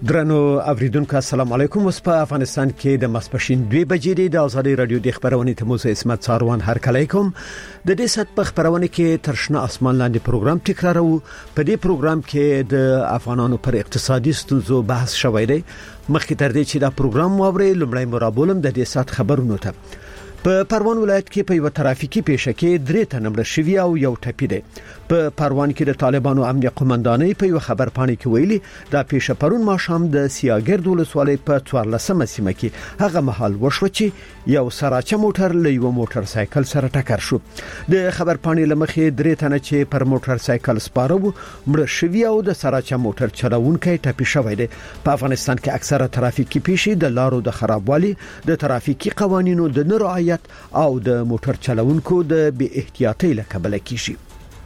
درنو اوریدونکو السلام علیکم. اوس په افغانستان کې د ماسپښین 2 بجې د ازادي رادیو د خبرونې تموسه اسمت څاروان هر کله کوم د دې سات په خبرونه کې ترشنه اسمان لاندې پروګرام تکرارو. په دې پروګرام کې د افغانانو پر اقتصادي ستونزو بحث شوی دی. مخکې تر دې چې دا پروګرام واوري لومړی مرابولم د دې سات خبرونه ته په پروان ولایت کې په یو ترافیکي پیښه کې 3 تنه مړ شوي او یو ټپي دي. په پروان کې د طالبانو امنیت قومندانۍ په یو خبر پاڼه کې ویلي دا پیښه پرون ماښام د سیاګرد ولسوالۍ په 14مه سیمه کې هغه مهال وشو چې یو سراچه موټر له یو موټر سایکل سره ټکر شو. د خبر پاڼې لمخې 3 تنه چې پر موټر سایکل سپاره وو مړ شوي او د سراچه موټر چلوونکی ټپي شوی دی. په افغانستان کې اکثره ترافیکي پیښې د لارو د خرابوالي، د ترافیکي قوانینو د نه رعایت او د موټر چلوونکو د بی احتیاطۍ له کبله کیږي.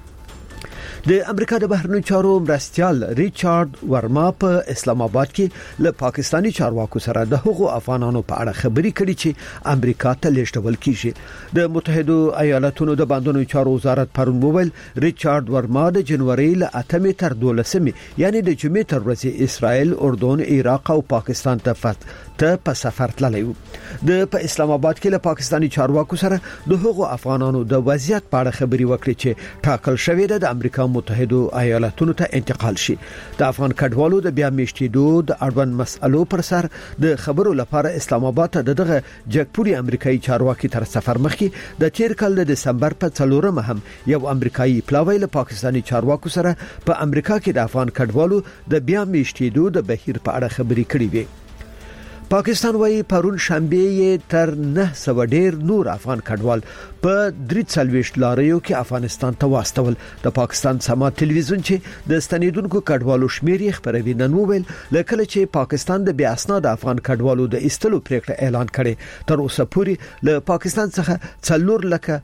د امریکا د بهرنیو چارو مرستیال ریچارډ ورما په اسلام آباد کې له پاکستانی چارواکو سره د هغو افغانانو په اړه خبرې کړې چې امریکا ته لیږدول کیږي. د متحده ایالاتونو د باندونو چارو وزارت پرون وویل ریچارډ ورما د جنوري له 8 تر 12 یعنی د جمعې تر ورځې اسرائیل، اردن، عراق او پاکستان ته په سفر تللی و. د په اسلام آباد کې له پاکستانی چارواکو سره د هغو افغانانو د وضعیت په اړه خبرې وکړي چې ټاکل شوې ده د امریکا متحده ایالاتونو ته انتقال شي. د افغان کډوالو د بیا میشتېدو د اړوند مسألو پر سر د خبرو لپاره اسلام آباد ته دغه جګپوري امریکایي چارواکي تر سفر مخکې د تیر کال د دسمبر په 4 هم یو امریکایي پلاوی له پاکستانی چارواکو سره په امریکا کې د افغان کډوالو د بیا میشتېدو د بهیر په اړه خبرې کړې وي. پاکستان وايي پرون شنبه تر 900 ډیر نور افغان کډوال په 340 لاریو کې افغانستان ته واستول. د پاکستان سما ټلویزیون چې د ستنیدونکو کډوالو شمیر یې خبروي نن وویل لکه چې پاکستان د بیا اسناد افغان کډوالو د ایستلو پریکړه اعلان کړي. تر اوسه پورې له پاکستان څخه 4 لکه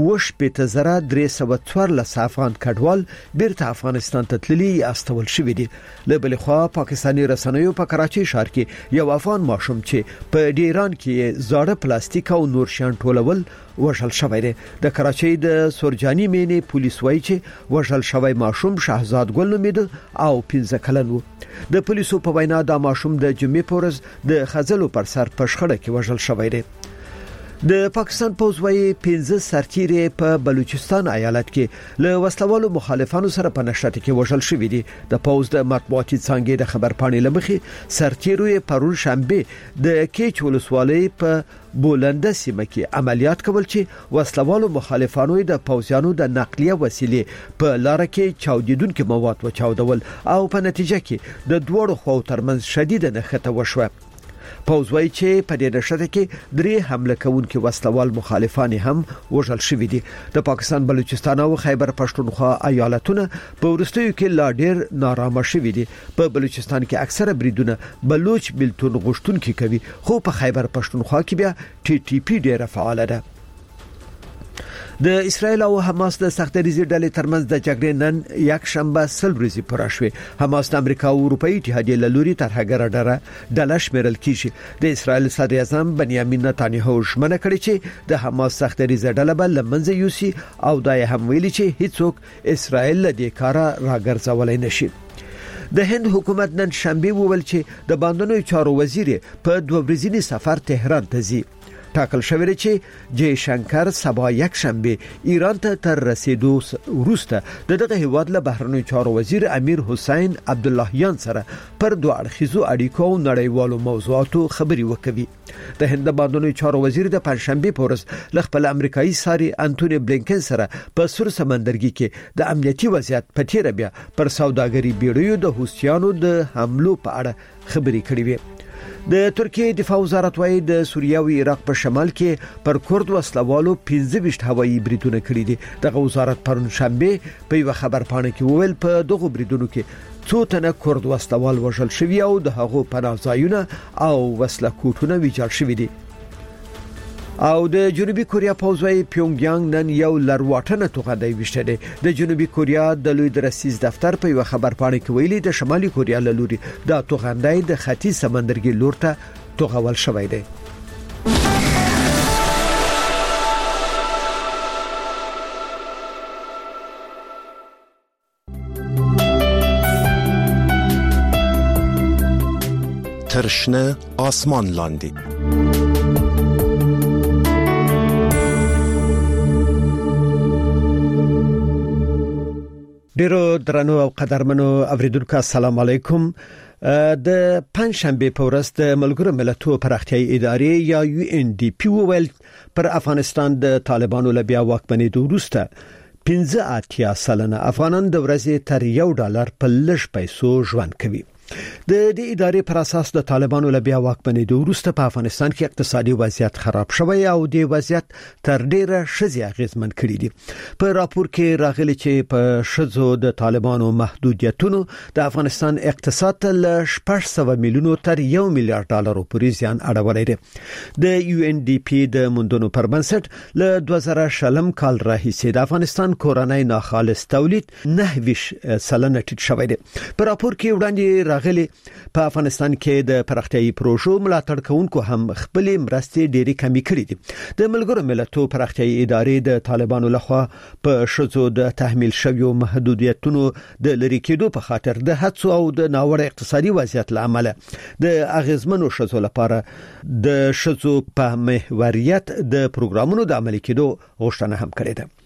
314 افغان کډوال بیرته افغانستان ته تللي استول شوې دي. له بل خوا پاکستاني رسنیو په کراچۍ ښار کې یو افغان ماشوم چې په ډیران کې زاړه پلاستیک او نور شیان ټولول وژل شوی دی. د کراچۍ د سورجاني مینې پولیس وایي چې وژل شوی ماشوم شهزاد ګل نومیده او 15 کلن و. د پولیسو په وینا دا ماشوم د جمعې په ورځ د خزلو پر سر په شخړه کې وژل شوی دی. د پاکستان پوز وايي 15 سرتیري په بلوچستان ایالت کې له وسلوالو مخالفانو سره په نشته کې وژل شوی دي. د پوز د مطبوعاتي څنګه د خبر پاڼې لمخې سرتیرو پرون شنبه د کیچ ولسوالۍ په بولنده سیمه کې عملیات کول چې وسلوالو مخالفانو د پوزیانو د نقلیه وسیلې په لار کې چاودیدونکو مواد وچاودول او په نتیجه کې د دوړو خو ترمنځ شدید نښته وشوه. پوز وايي چې په دې نشته کې 3 حمله کوونکي وسلوال مخالفان هم وژل شوي دي. د پاکستان بلوچستان او خیبر پښتونخوا ایالتونه په ورستیو کې لا ډیر نارامه شوي دي. په بلوچستان کې اکثره بریدونه بلوچ بلتون غشتونکي کوي، خو په خیبر پښتونخوا کې بیا TTP ډیره فعال ده. د اسرائیل او حماس د سختریزي ډلې ترمنځ د جګړې نن یک شنبه سلبريزي پوره شوه. حماس د امریکا او اروپאי اتحادیه له لوري ترهګر ډله شمیرل کیږي. د اسرائیل صدر اعظم بنیامین نتانیاهو ژمنه کړې چې د حماس سختریزي ډله به لمنځه یوسي او دا هم ویلي چې هیڅوک اسرائیل له دې کاره راګرځولای نشي. د هند حکومت نن شنبه وویل چې د باندونو چارو وزیر په 2 ورځنی سفر تهران ته ځي. ټاکل شوی چې جې شنکر سبا یک شنبه ایران ته تر رسیدو وروسته دغه هیواد له بهرنیو چارو وزیر امیر حسین عبداللهیان سره پر 2 اړخیزو اړیکو او نړیوالو موضوعاتو خبري وکوي. د هند بهرنیو چارو وزیر د پنځشنبه پورز ل خپل امریکایي ساري انټونی بلینکن سره په سور سمندرګي کې د امنیتي وضعیت په تیر بیا پر سوداګري بیړیو د حوثیانو د حملو په اړه خبري کړې وي. د ترکیه دفاع وزارت وايي د سوریه او عراق په شمال کې پر کورد وسلوالو 15 هوایي بریدونه کړي دي. دغه وزارت پرون شنبه په یو خبر پاڼه کې وویل په دغه بریدونو کې 2 تنه کورد وسلوال وژل شوي او د هغو پناه ځایونه او وسله کوټونه ویجاړ شوي دي. او د جنوبي کوریا پوځوي پیونګیانګ نن یو لرواټنه توغندۍ وشته دي. د جنوبي کوریا د لوی درسیز دفتر په یو خبر پاڼه کې ویلي د شمالي کوریا له لوري د توغندۍ د ختیځ سمندرګي لور ته توغول شوی دی. ترشنه آسمان لاندی. ډیرو درنو او قدرمنو اوریدونکو السلام علیکم. د پنځشنبه په ورځ د ملګرو ملتونو پراختیايي ادارې یا UNDP ویل پر افغانستان د طالبانو له بیا واکمنۍ وروسته 15 سلنه افغانان د ورځې تر $1 په لږ پیسو ژوند کوي. د دې ادارې پر اساس د طالبانو له بیا واکمنۍ وروسته په افغانستان کې اقتصادي وضعیت خراب شوی او د وضعیت تر ډیره شزي اغیزمن کړی دی. په راپور کې راغلي چې په شزو د طالبانو محدودیتونو د افغانستان اقتصاد له 600 میلیونو تر $1 میلیارډ پورې زیان اړولی دی. د UNDP د موندنو پر بنسټ له 2000 کال راهیسې د افغانستان کورنۍ ناخالص تولید 9% سلنه ټیټ شوی دی. په راپور کې وړاندې راغلي په افغانستان کې د پراختیايي پروژو ملاتړ کوونکو هم خپل مرستې ډېری کمی کړې دي. د ملګرو ملتونو پراختیايي ادارې د طالبانو لخوا په شذو د تحمیل شویو محدودیتونو د لری کېدو په خاطر د هڅو او د ناوړه اقتصادي وضعیت لامل د اغیزمنو شذو لپاره د شذو په محوریت د پروګرامونو د عملي کېدو غوښتنه هم کړې ده.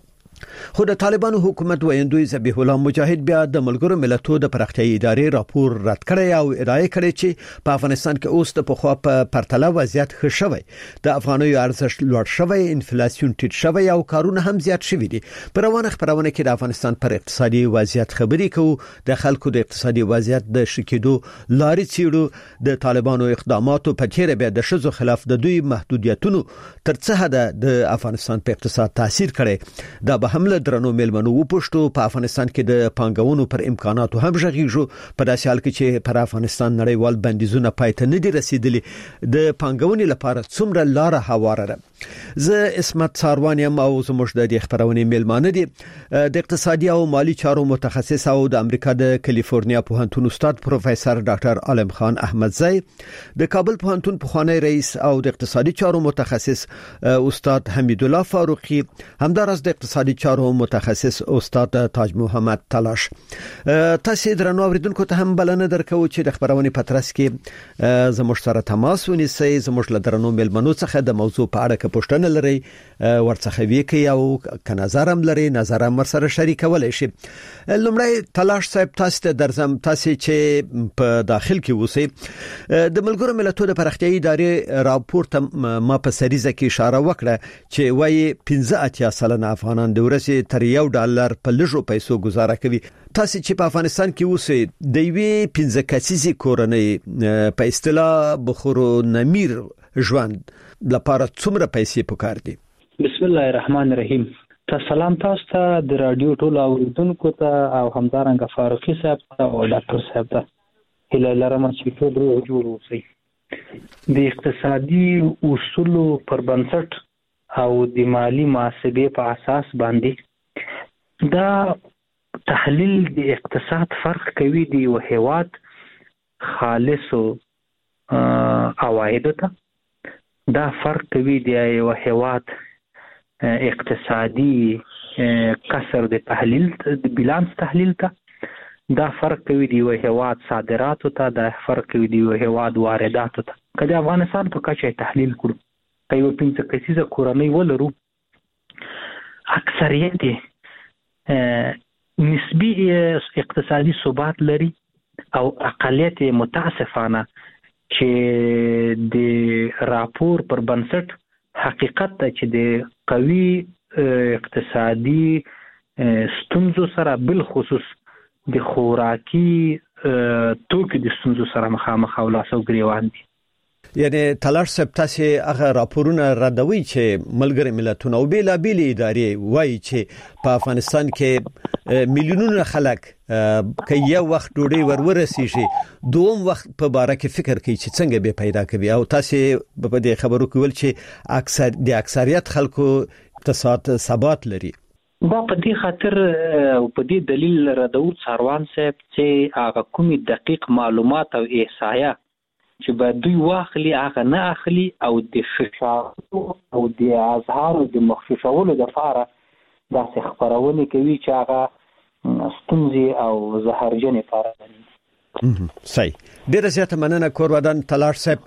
خو د طالبانو حکومت ویندوی ذبیح الله مجاهد بیا د ملګرو ملتونو د پراختیايي ادارې راپور رد کړی او ادعا کړې چې په افغانستان کې اوس د پخوا په پرتله وضعیت ښه شوی، د افغانیو ارزښت لوړ شوی، انفلیسیون ټیټ شوی او کارونه هم زیات شوي دي. په روانه خبرونه کې د افغانستان پر اقتصادي وضعیت خبرې کوو، د خلکو د اقتصادي وضعیت د شکیدو لارې څیړو، د طالبانو اقداماتو په تیر بیا د شذو خلاف د دوی محدودیتونو تر څه حد د افغانستان په اقتصاد تاثیر کړی. دا هم له درنو ملمنو وپښتو په افغانستان کې د پانګونو پر امکاناتو هم ژغېږو. په داسې حال کې چې پر افغانستان نړیوال بندیزونه پایته نه دي رسیدلي، د پانګونې لپاره څومره لار هواره ده. زه اسمت ساروان یم او زموږ د دې خبرونې ملمانه دي د اقتصادي او مالی چارو متخصص او د امریکا د کالیفورنیا پوهنتون استاد پروفیسور ډاکټر عالم خان احمدزی، د کابل پوهنتون پخوانی رئیس او د اقتصادي چارو متخصص استاد حمید الله فاروقی، همدارس د اقتصادي چارو متخصص استاد تاج محمد تلاش. تاسو درنو اوریدونکو ته هم بلنه درکو چې د خبرونې پترس کې زموږ سره تماس ونیسئ. زموږ له درنو ملمنو څخه د موضوع په اړه پوښتنه لري ورڅخه وکي او ک نظر هم لري، نظر هم سره شریکولای شي. لومړی تلاش صاحب، تاسو ته درځم، تاسو چې په داخل کې اوسئ، د ملګرو ملتونو د پراختیايي ادارې راپور ته ما په سریزه کې اشاره وکړه چې وايي 15 سلنه افغانان د ورځې تر $1 په لږو پیسو گزاره کوي. تاسو چې په افغانستان کې اوسئ، د یوې 15 کسیزې کورنۍ په اصطلاح بخورو نمیر ژوند لپاره څومره پیسې پکار دي؟ بسم الله الرحمن الرحیم. سلام تاسو ته، د رادیو ټول اوریدونکو ته او همدارنګه فاروقي صاحب ته او ډاکټر صاحب ته هیله لرم چې ټول روغ جوړ اوسئ. د اقتصادي اصولو پر بنسټ او د مالی محاسبې په اساس باندې دا تحلیل د اقتصاد فرق کوي د یو هیواد خالصو عوایدو ته، دا فرق کوي د یو هیواد اقتصادي کسر د تحلیل د بیلانس تحلیل ته، دا فرق کوي د یو هیواد صادراتو ته، دا فرق کوي د یو هیواد وارداتو ته. که د افغانستان په کچه تحلیل کړو، که یو 15 کسیزه کورنۍ ولرو، اکثریت نسبی اقتصادي ثبات لري او اقلیت متاسفانه چې د راپور پر بنسټ حقیقت ته چې د قوي اقتصادي ستونزو سره، بل خصوص د خوراکي توکو د ستونزو سره مخامخ او لاس او ګریوان دي. یعنی تلاش صاحب، تاسو هغه راپورونه ردوي چې ملګری ملتونه او بیلابېل ادارې وایي چې په افغانستان کې میلیونونه خلک که یو وخت ډوډۍ ورسیږي، دوم وخت په باره کې فکر کوي چې څنګه به پیدا کوي. او تاسو په دې خبرو کې ول چې اکثریت خلکو اقتصاد ثبات لري. دا په دې خاطر او په دې دلیل ردو ساروان صاحب چې هغه کومي دقیق معلومات او احصایه چې به دوی واخلي هغه نه اخلي او د فشار او د اظهار د مخففولو لپاره داسې خبرونه کوي چې هغه ستونزې او زهرجنې کارونه. صحیح. ډیره زیاته مننه کورودان تلار صاحب.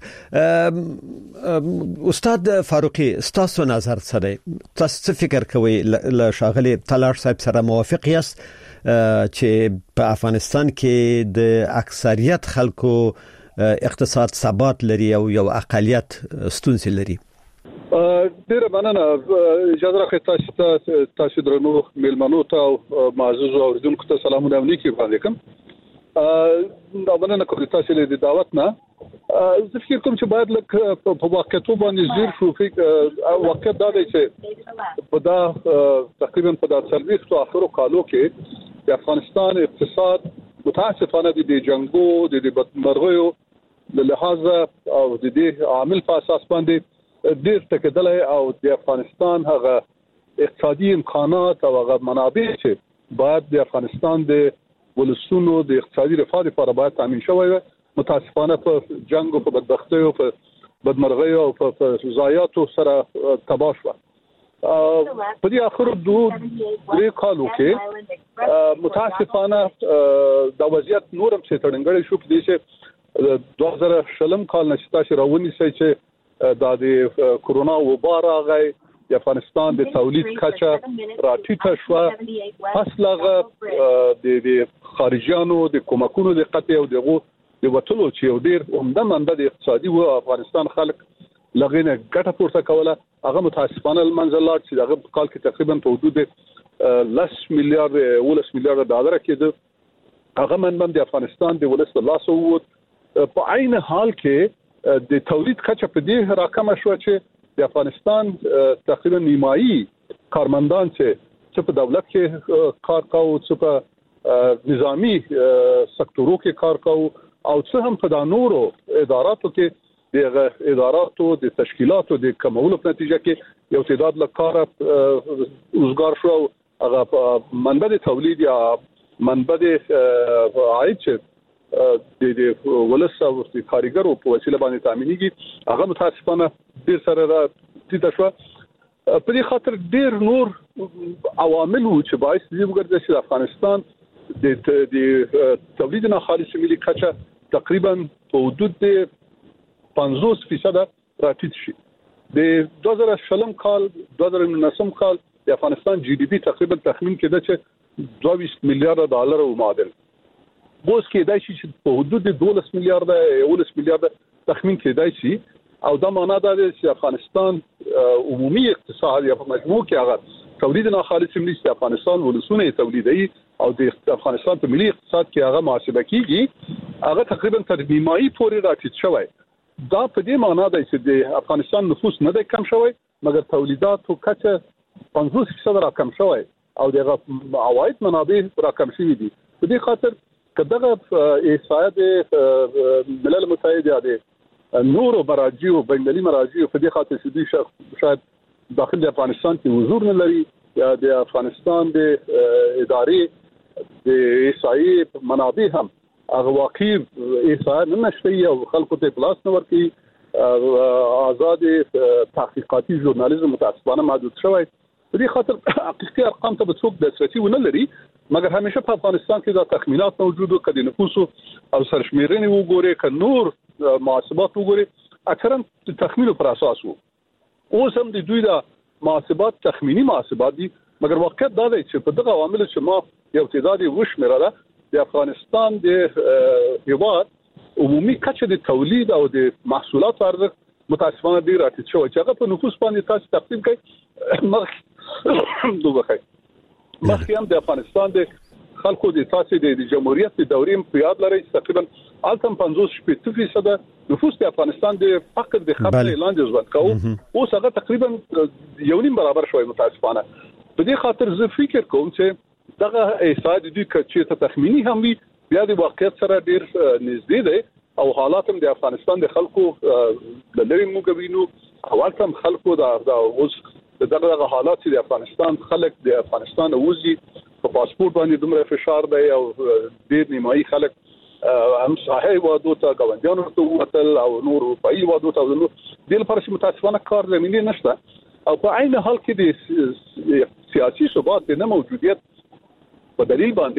استاد فاروقي ستاسو نظر سره تاسو څه فکر کوئ له شاغلي تلار صاحب سره موافق یاست چې په افغانستان کې د اکثریت خلکو اقتصاد ثبات لري او یو اقلیت ستونزې لري؟ ډیره مننه. اجازه راکړئ تاسو درنو ملمنو ته او معزز اوریدونکو ته سلامونه امنیتي وړاندې کوم. دا مننه کوم تاسو له دعوت نه. زه فکر کوم چې باید لکه په واقعیتو باندې زیر شو. واقعیت دا دی چې په دا تقریبا په 40 اخرو کالو کې د افغانستان اقتصاد متاسفانه د جنگو د بدمرغیو له لحاظ او د دې عامل په اساس باندې ډېر تکدل او د افغانستان هغه اقتصادي امکانات او هغه منابع چې باید د افغانستان د ولسونو د اقتصادي رفاه لپاره باید تامین شوی وي متاسفانه په جنگ او په بدبختۍ او په بدمرغۍ او په ضایعاتو سره تباہ شو. په دې اخرو 2 کالو کې متاسفانه د وضعیت نورم څه تړنګړې شو. په دې چې 2020 کال نشتا چې راونی سي چې د کورونا وبا راغی د افغانستان د تولید کچه راټیټه شو. اصلغه د خارجيانو د کومکونو د قطع او دغه د وټلو چې یو ډیر عمده منبع د اقتصادي و افغانستان خلک لغینه ګټه پورته کوله. هغه متاسفانه المنزلات چې هغه کال کې تقریبا په حدود 10 میلیارډ ډالر کېده. هغه منبع د افغانستان د ولس د لاسو ووت. په عین حال کې د تولید کچه په دې راکمه شو چې د افغانستان تقریبا نیمایي کارمندان چې په دولت کې کار کوي، چې په نظامی سکتورو کې کار کوي او څه هم په نورو اداراتو کې د اداراتو د تشکیلاتو د کمولو په نتیجه کې یو تعداد لکاره روزګار شو. هغه منبع د تولید یا منبع د عاید چې د ولس او د کارګرو په وسیله باندې تامینېږي هغه متاسفانه ډیر سره راټیټه شو. په دې خاطر ډیر نور عوامل چې باعث دي وګرځي چې افغانستان د تولید نه خالص ملي کچه تقریبا په حدود 50% راټیټ شي. د 2020 کال 2019 کال د افغانستان جی ډي پی تقریبا تخمین کېده چې 22 میلیارډ ډالر او معادل. اوس کې دای شي چې په حدود 12 میلیارډ تخمین کېدای شي او دا معنا ده چې افغانستان عمومي اقتصاد یا په مجموع کې هغه تولید نه خالص ملي د افغانستان ولسونه تولیدي او د افغانستان په ملي اقتصاد کې هغه محاسبه کیږي هغه تقریبا تر نیمایي پورې راټیټ شوی. دا په دې معنا ده چې د افغانستان نفوس نه دی کم شوی مګر تولیدات او کچه 50% را کم شوی او د عواید منابع را کم شوی دي. په دې خاطر کداغه احصائیات ملل متحد د نورو مراجع او بینالمللي مراجع په دې خاطر چې دوی شاید داخل افغانستان کې حضور نه لري یا د افغانستان د ادارې د احصائیې منابع هم هغه واقعي احصائیات نه نشته او خلکو ته پلاس نه ورکړي. آزاد تحقیقاتي ژورنالیزم متاسفانه محدود شوی. په دې خاطر حقیقي ارقام ته به څوک دسترسي ونه لري مګر همیشه په افغانستان کې دا تخمینات موجود او کله نفوس او سرشمیرنې وګوري ک نور محاسبات وګوري اکثرا تخمینو پر اساس وو. اوس هم د دوی دا محاسبات تخمینی محاسبات دي مګر واقعیت دا دی چې په دغه عوامل چې ما یو تعداد وشمیره د افغانستان د هیواد عمومي کچه د تولید او د محصولات ارزښت متاسفانه ډیر راټیټ شوی چې هغه په نفوس باندې تاسو تقسیم کړئ مخکې هم د افغانستان د خلکو د تاسو د جمهوریت د دورې په یاد لري تقریبا 50% نفوس د افغانستان د فقر د خبره اعلان ځوان کوي او هغه تقریبا 1.5 برابر شوی متاسفانه. په دې خاطر زه فکر کوم چې دغه احصائیات د چې تخمینی هم وي بیا د واقعیت سره ډیر نږدې دي او حالات هم د افغانستان د خلکو د لری موګوینو اول هم خلکو دا اوس دغه حالات چې د افغانستان خلک د افغانستان اوسي په پاسپورت باندې دومره فشار دی او ډیر نیمایي خلک هم صحیح وادو ته غونډیانو ته وتل او نور په ای وادو ته نو د لپاره چې متاسفانه کار زمينه نشته او په عین حال کې د سیاسي ثبات د نه موجودیت په دلیل باندې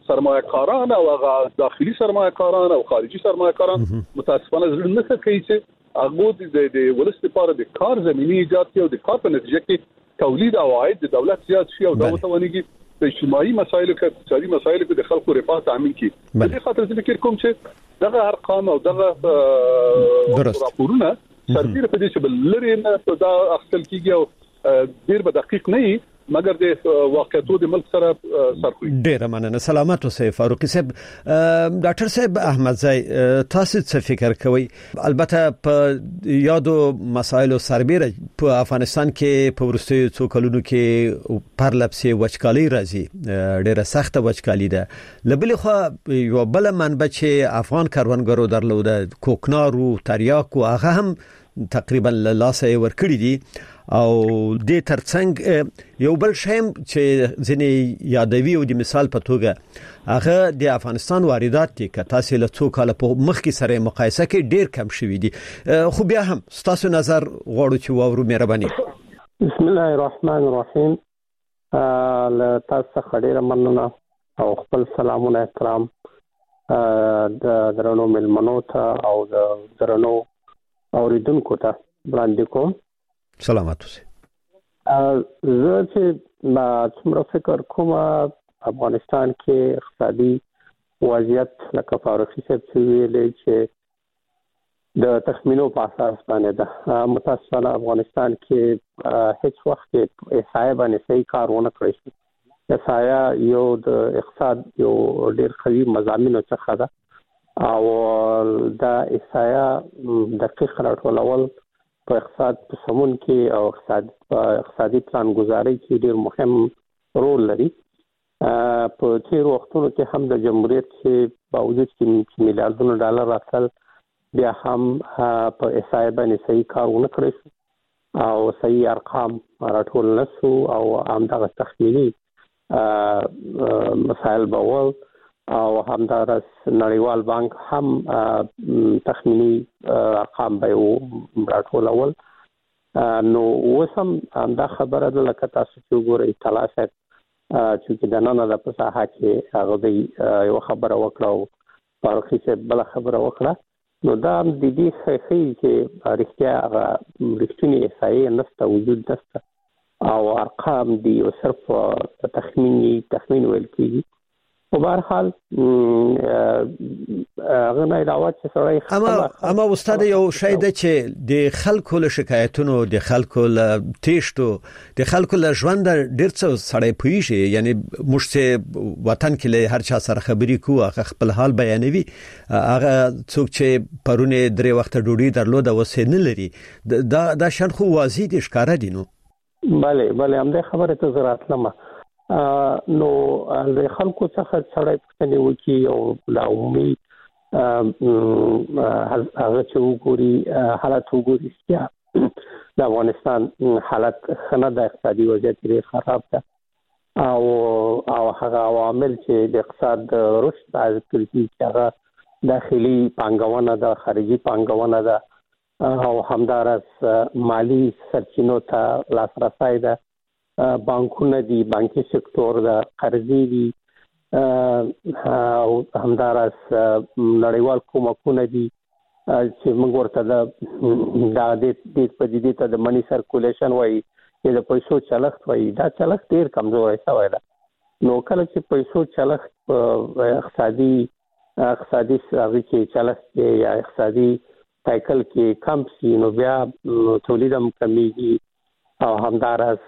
سرمایه‌کاران او هغه داخلي سرمایه‌کاران او خارجي سرمایه‌کاران متاسفانه ځل نه کوي چې هغه د ولست لپاره د کار زمينه ایجاد کړي او د کار په نتیجه کې تولید او عاید د دولت زیات شي او دا وتوانيږي د اجتماعي مسایلو کې اقتصادي مسایلو کې د خلکو رفاه تامین کړي. د دې خاطر چې فکر کوم چې دغه ارقام او دغه راپورونه سرتیر په دې چې بلری نه دا اخلي کېږي او ډیر به دقیق نه وي مګر د واقعیتو د ملک سره سرخوي. ډیر مننه. سلامات اوسئ فاروقي صاحب. ډاکټر صاحب احمدزی تاسو څه فکر کوئ؟ البته په یادو مسایلو سربېره په افغانستان کې په ورستیو څو کلونو کې پرلپسې وچکالي راځي، ډیره سخته وچکالي ده. لبل خو یو بل منبع چې افغان کاروانګرو درلوده کوکنارو تریاکو هغه هم تقریبا لاسه ورکړي دي او د ترڅنګ یو بل شیم چې ځنې یادوي او د مثال په توګه هغه د افغانستان واردات دي که تاسو له څو کال په مخکې سره مقایسه کې ډیر کم شوي دي، خو بیا هم تاسو نظر غواړو چې واورو. مهرباني. بسم الله الرحمن الرحیم. تاسو خډيره مننه او خپل سلامونه احترام د درنو ملمنو ته او د درنو اوریدونکو ته وړاندې کوم. سلامات اوسئ. زه چې څومره فکر کوم افغانستان کې اقتصادي وضعیت لکه فاروقي صاحب چې ویلي چې د تخمینو په اساس باندې ده، متاسفانه افغانستان کې هیڅ وخت احصایه باندې صحیح کار ونه کړی شي. احصایه یو د اقتصاد یو ډېر قوي مضامینو څخه ده او دا احصایه دقیق راټولول په اقتصاد په سمون کې او اقتصادي پلان گزاري کې ډېر مهم رول لري. په تیر وختونو کې هم د جمهوریت کې باوجود چې میلیارډونو ډالر راتل بیا هم په احصایه باندې صحیح کار ونه کړی شو او صحیح ارقام راټول نه شو او همدغه تخمینی مسایل بول او همدارس نړیوال بانک هم تخمینی ارقام به راټولول. نو وسم دا خبره ده لکه تاسو چې وګورئ تلاسه چې د نن د پساحه کې هغه یو خبره وکړه او فاروقي صاحب بل خبره وکړه. نو دا د دې ښه چې رښتینی احصایه نشته، وجود نشته او ارقام دي او صرف تخمین ویل کېږي. په هر حال هغه نه علاوه چې سړی اما استاد یو شی ده چې د خلکو له شکایتونو، د خلکو له تیشتو، د خلکو له ژوند ډیر څه سړی پوهیږي. یعنی موږ چې وطن کې له هر چا سره خبرې کوو هغه خپل حال بیانوي، هغه څوک چې پرونه درې وخت ډوډۍ درلوده وسه نه لري، دا شان خو واضح دي ښکارا دي. نو بله هم د خبره ته ضرورت لمه نو د خلکو څخه سړی پوښتنه وکړي او لا عمومي هغه چې وګوري حالت وګوري چې د افغانستان حالت خنه د اقتصادي وضعیت ډېر خراب ده او هغه عوامل چې د اقتصاد رشد ذکر کیږي هغه داخلي پانګونه ده، خارجي پانګونه ده او همدارس مالی سرچینو ته لاسرسی ده، بانکونه دي، بانکي سکتور ده، قرضې دي او همدارس نړیوال کومکونه دي چې موږ ورته د پدیدې ته د منی سرکولیشن وایي چې د پیسو چلښت وایي. دا چلښت ډېر کمزوری شوی ده. نو کله چې پیسو چلښت اقتصادي هغې کې چلښت یا اقتصادي سایکل کې کم شي نو بیا تولید هم کمیږي او همدارس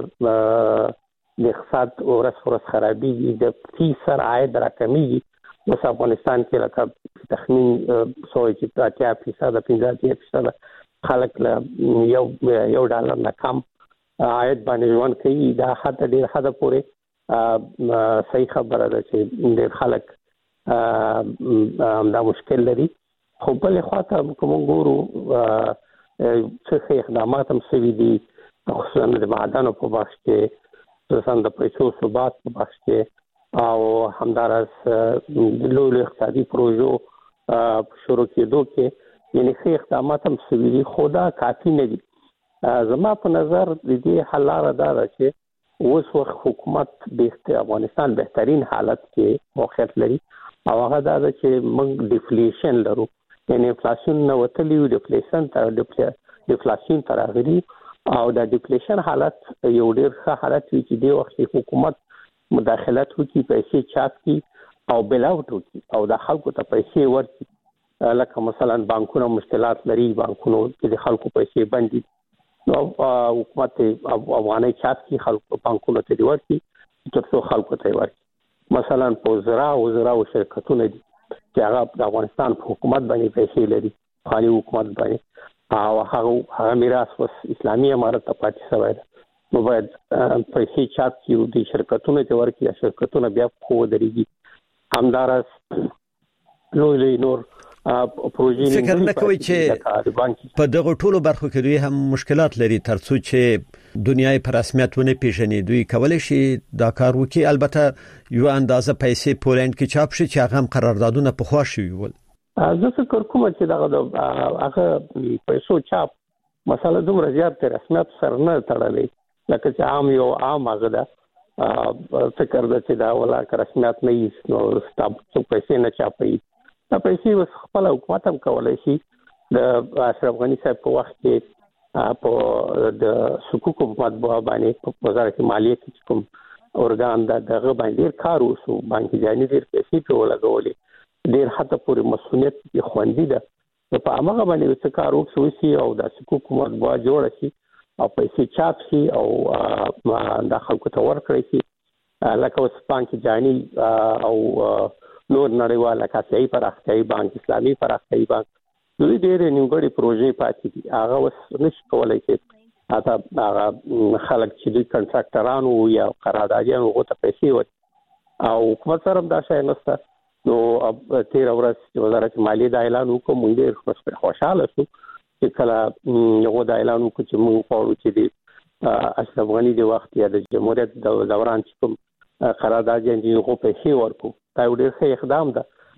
د اقتصاد ورځ خرابېږي، د فیصد عاید راکمیږي. اوس افغانستان کې لکه تخمین سوی چې 80% 50% خلک له یو ډالر نه کم عاید باندې ژوند کوي. دا حتی ډېر حده پورې صحیح خبره ده چې ډېر خلک دا مشکل لري. خو بلې خواته که موږ ګورو څه اقدامات هم شوي دي خصوصا د معدنو په بخش کې، خصوصا د پیسو ثبات په بخش کې او همدارس لوی اقتصادي پروژو شروع کېدو کې یعنې ښه اقدامات هم شوي دي، خو دا کافي نه دي. زما په نظر د دې حل لاره دا ده چې اوس وخت حکومت د افغانستان بهترین حالت کې موقعیت لري او هغه دا چې موږ ډیفلیشن لرو، یعنی انفلیشن نه وتلی ډیفلیشن تر راغلی او د ډیفلیشن حالت یو ډیر ښه حالت وي چې د وخت حکومت مداخلت وکړي، پیسې چاپ کړي او بیل اوټ وکړي او د خلکو ته پیسې ورکړي. لکه مثلا بانکونه مشکلات لري، بانکونو کې د خلکو پیسې بند دي، نو حکومت افغاني چاپ کړي، خلکو بانکونو ته ورکړي تر څو خلکو ته ورکړي. مثلا په زراعو شرکتونه دي چې هغه د افغانستان په حکومت باندې پیسې لري، خالي حکومت باندې، او هغه میراث وس اسلامي امارت ته پاتې شوی ده. نو باید پیسې چاپ کړي، د شرکتونو ته ورکړي، شرکتونه بیا خو درېږي. همدارس لوی نور پروژې فکر نه کوي چې په دغه ټولو برخو کې دوی هم مشکلات لري ترڅو چې دنیاي په رسمیت ونه پیژني. دوی کولای شي دا کار وکړي، البته یو اندازه پیسې پولند کې چاپ شي چې هغه هم قراردادونه په خوا شي ول. زه فکر کوم چې هغه پیسو چاپ مسله دومره زیات رسمیت سره نه تړلې، لکه چې عام هغه ده فکر ده چې دا ولا رسمیت نه وي نو ستاسو پیسې نه چاپي. دا پیسې وس خپل حکومت هم کولای شي. د اشرف غنی صاحب په وخت کې په د حقوق مطبوعه باندې په وزارت مالیه کې کوم اورګان دغه باندې کار وسو، بانک جاني ډیر پیسې په ولګولې، ډیر حتی پورې مسؤلیت کې خوندې ده. په هغه باندې څه کار وسو او د حقوق مطبوعه جوړ شي او پیسې چاپ شي او د خلکو ته ورکړي شي، لکه اوس بانک جاني او نور نړیوال اساسي پراختیايي بانک، اسلامي پراختیايي بانک، دوی ډېر نیمګړي پروژې پاتې دي. هغه اوس نشي کولای چې هغه خلک چې دوی کنټراکټرانو یا قراردادیانو هغه ته پیسې ورکړي او حکومت سره دا شی نشته. نو 13 ورځې وزارت مالیه دا اعلان وکړ، موږ ډېر خوشاله شو چې کله یو دا اعلان وکړ چې موږ غواړو چې د اشرف غنی د وخت یا د جمهوریت د دوران چې کوم قرارداد یې هغه پیسې ورکړو. دا ډېر ښه اقدام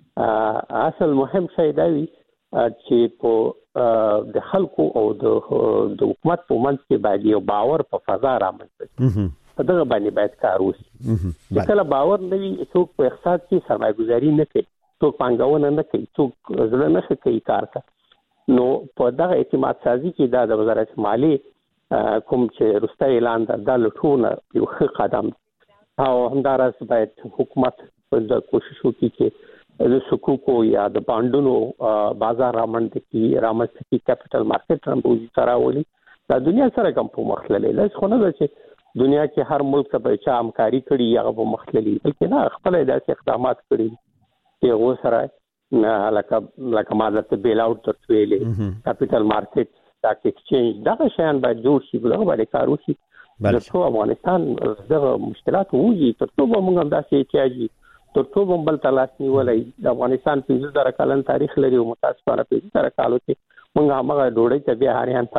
ده. اصل مهم شی دا وي چې په د خلکو او د حکومت په منځ کې باید یو باور په فضا رامنځته شي. په دغه باندې باید کار وشي. چې کله باور نه وي، څوک په اقتصاد کې سرمایه‌ګذاري نه کوي، څوک پانګونه نه کوي، څوک زړه نه کوي کار ته. نو په دغه اعتماد سازي کې دا د وزارت مالیه کوم چې وروسته اعلان ده دا لټونه یو ښه قدم او همدارس باید حکومت د کوشش وکړي چې د حقوقو یا د باندونو بازار رامنځته کړي، کیپټل مارکیټ رامنځته تراولي. دا دنیا سره کوم په مخللې لږ خو نه ده چې دنیا کې هر ملک ته به چا همکاري کړي هغه په مخللې، بلکې نه خپل داسې اقدامات کړي چې هغه سره لکه ماده بیل اوټ ترڅویلې کیپټل مارکیټ سټاک ایکسچینج دا شیان باید جوړ شي، دغه باندې کار وشي. ترڅو افغانستان دغه مشکلات وږي، ترڅو موږ هم داسې احتیاجي ترڅو بل تلاش نیولای. د افغانستان 15 کلن تاریخ لري او متاسفانه 15 کالو کې موږ هغه ډوړې ته بیا هریان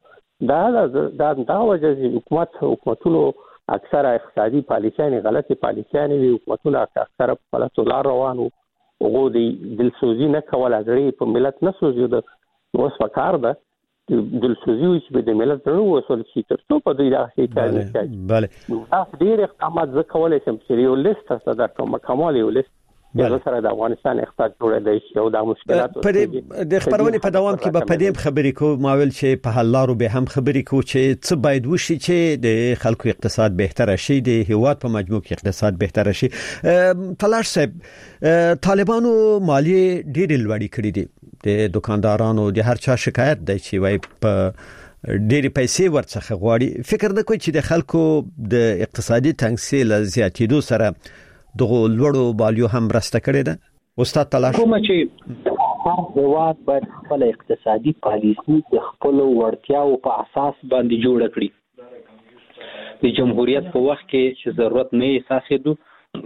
پاتې. دا وجه حکومتونو اکثره اقتصادي پالیسیانې غلطي پالیسیانې وي، حکومتونه اکثره په غلطو لار روانو، هغه د دلسوزي نه کول، اګړې په ملت نه سوزیده. نو اوس پکار ده دلسوزي وي چې د ملت نه وصول شي ترڅو په دوی راځي چې بله تاسو ډېر اقدامات زه کولای شم چې یو لیست تاسو درکوم، کمال یو لیست د سره د افغانستان اقتصاد جوړېدای شي او د مشکلاتو د خبرونه په دوام کې به په دې خبرې کو ماول چې په حل لارو به هم خبرې کو چې څه باید وشي چې د خلکو اقتصاد بهتر شي، د هیواد په مجموع کې اقتصاد بهتر شي. تلاش صاحب، طالبانو مالی ډېر لوړې کړې دي، د دکاندارانو د هر چا شکایت دی چې وای په ډېری پیسې ورڅخه غواړي. فکر نه کوي چې د خلکو د اقتصادي تنګسي زیاتېدو سره دغه لوړو بالیو هم راسته کړی ده؟ استاد تلاش کوم چې هر هیواد باید خپل اقتصادي پالیسي د خپل وړتیاو په اساس باندې جوړ کړي. د جمهوریت په وخت کې چې ضرورت نه احساسېدو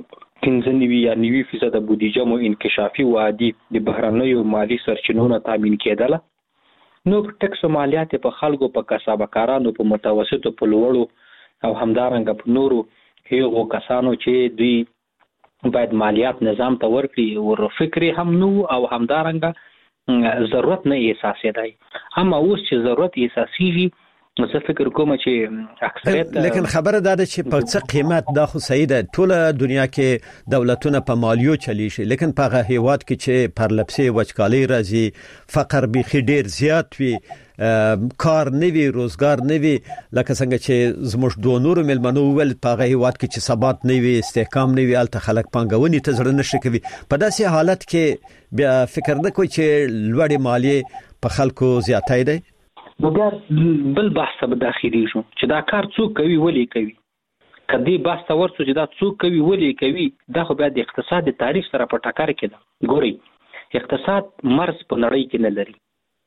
15 یا 90% بودیجه مو انکشافي وادي د بهرنیو مالی سرچینو نه تامین کېدله. نو ټکس مالیات په خلکو په کسبکارانو په متوسطو په لوړو او همدارنګه په نورو هیغو کسانو چې دوی باید مالیات نظام ته ورکړي او فکرې هم نو او همدارنګه ضرورت نه احساسېدای. اما اوس چې ضرورت احساسېږي زه فکر کوم چې اکثریت لیکن خبره ده چې په څه قیمت دا خو صحیح ده ټوله دنیا کې دولتونه په مالیو چلی شي لیکن په هغه هیواد کې چې پرلپسې وچکالي راځي فقر بيخي ډیر زیات وي کار نوي روزګار نوي لکه څنګه چې زموږ دوه نور ملمنو ول په هغه هیواد کې چې ثبات نوي استحکام نوي الته خلک پنګونی ته ځړنه نشي کوي په داسې حالت کې بیا فکر نه کوي چې لوړې مالیه په خلکو زیاتای دی نو بیا بل بحث به داخلي شو چې دا کار څوک کوي ولې کوي کدی بحث ورته چې دا څوک کوي ولې کوي دا خو بیا د اقتصاد تاریخ سره په ټکر کې ده ګوري اقتصاد مرز په نړۍ کې نه لري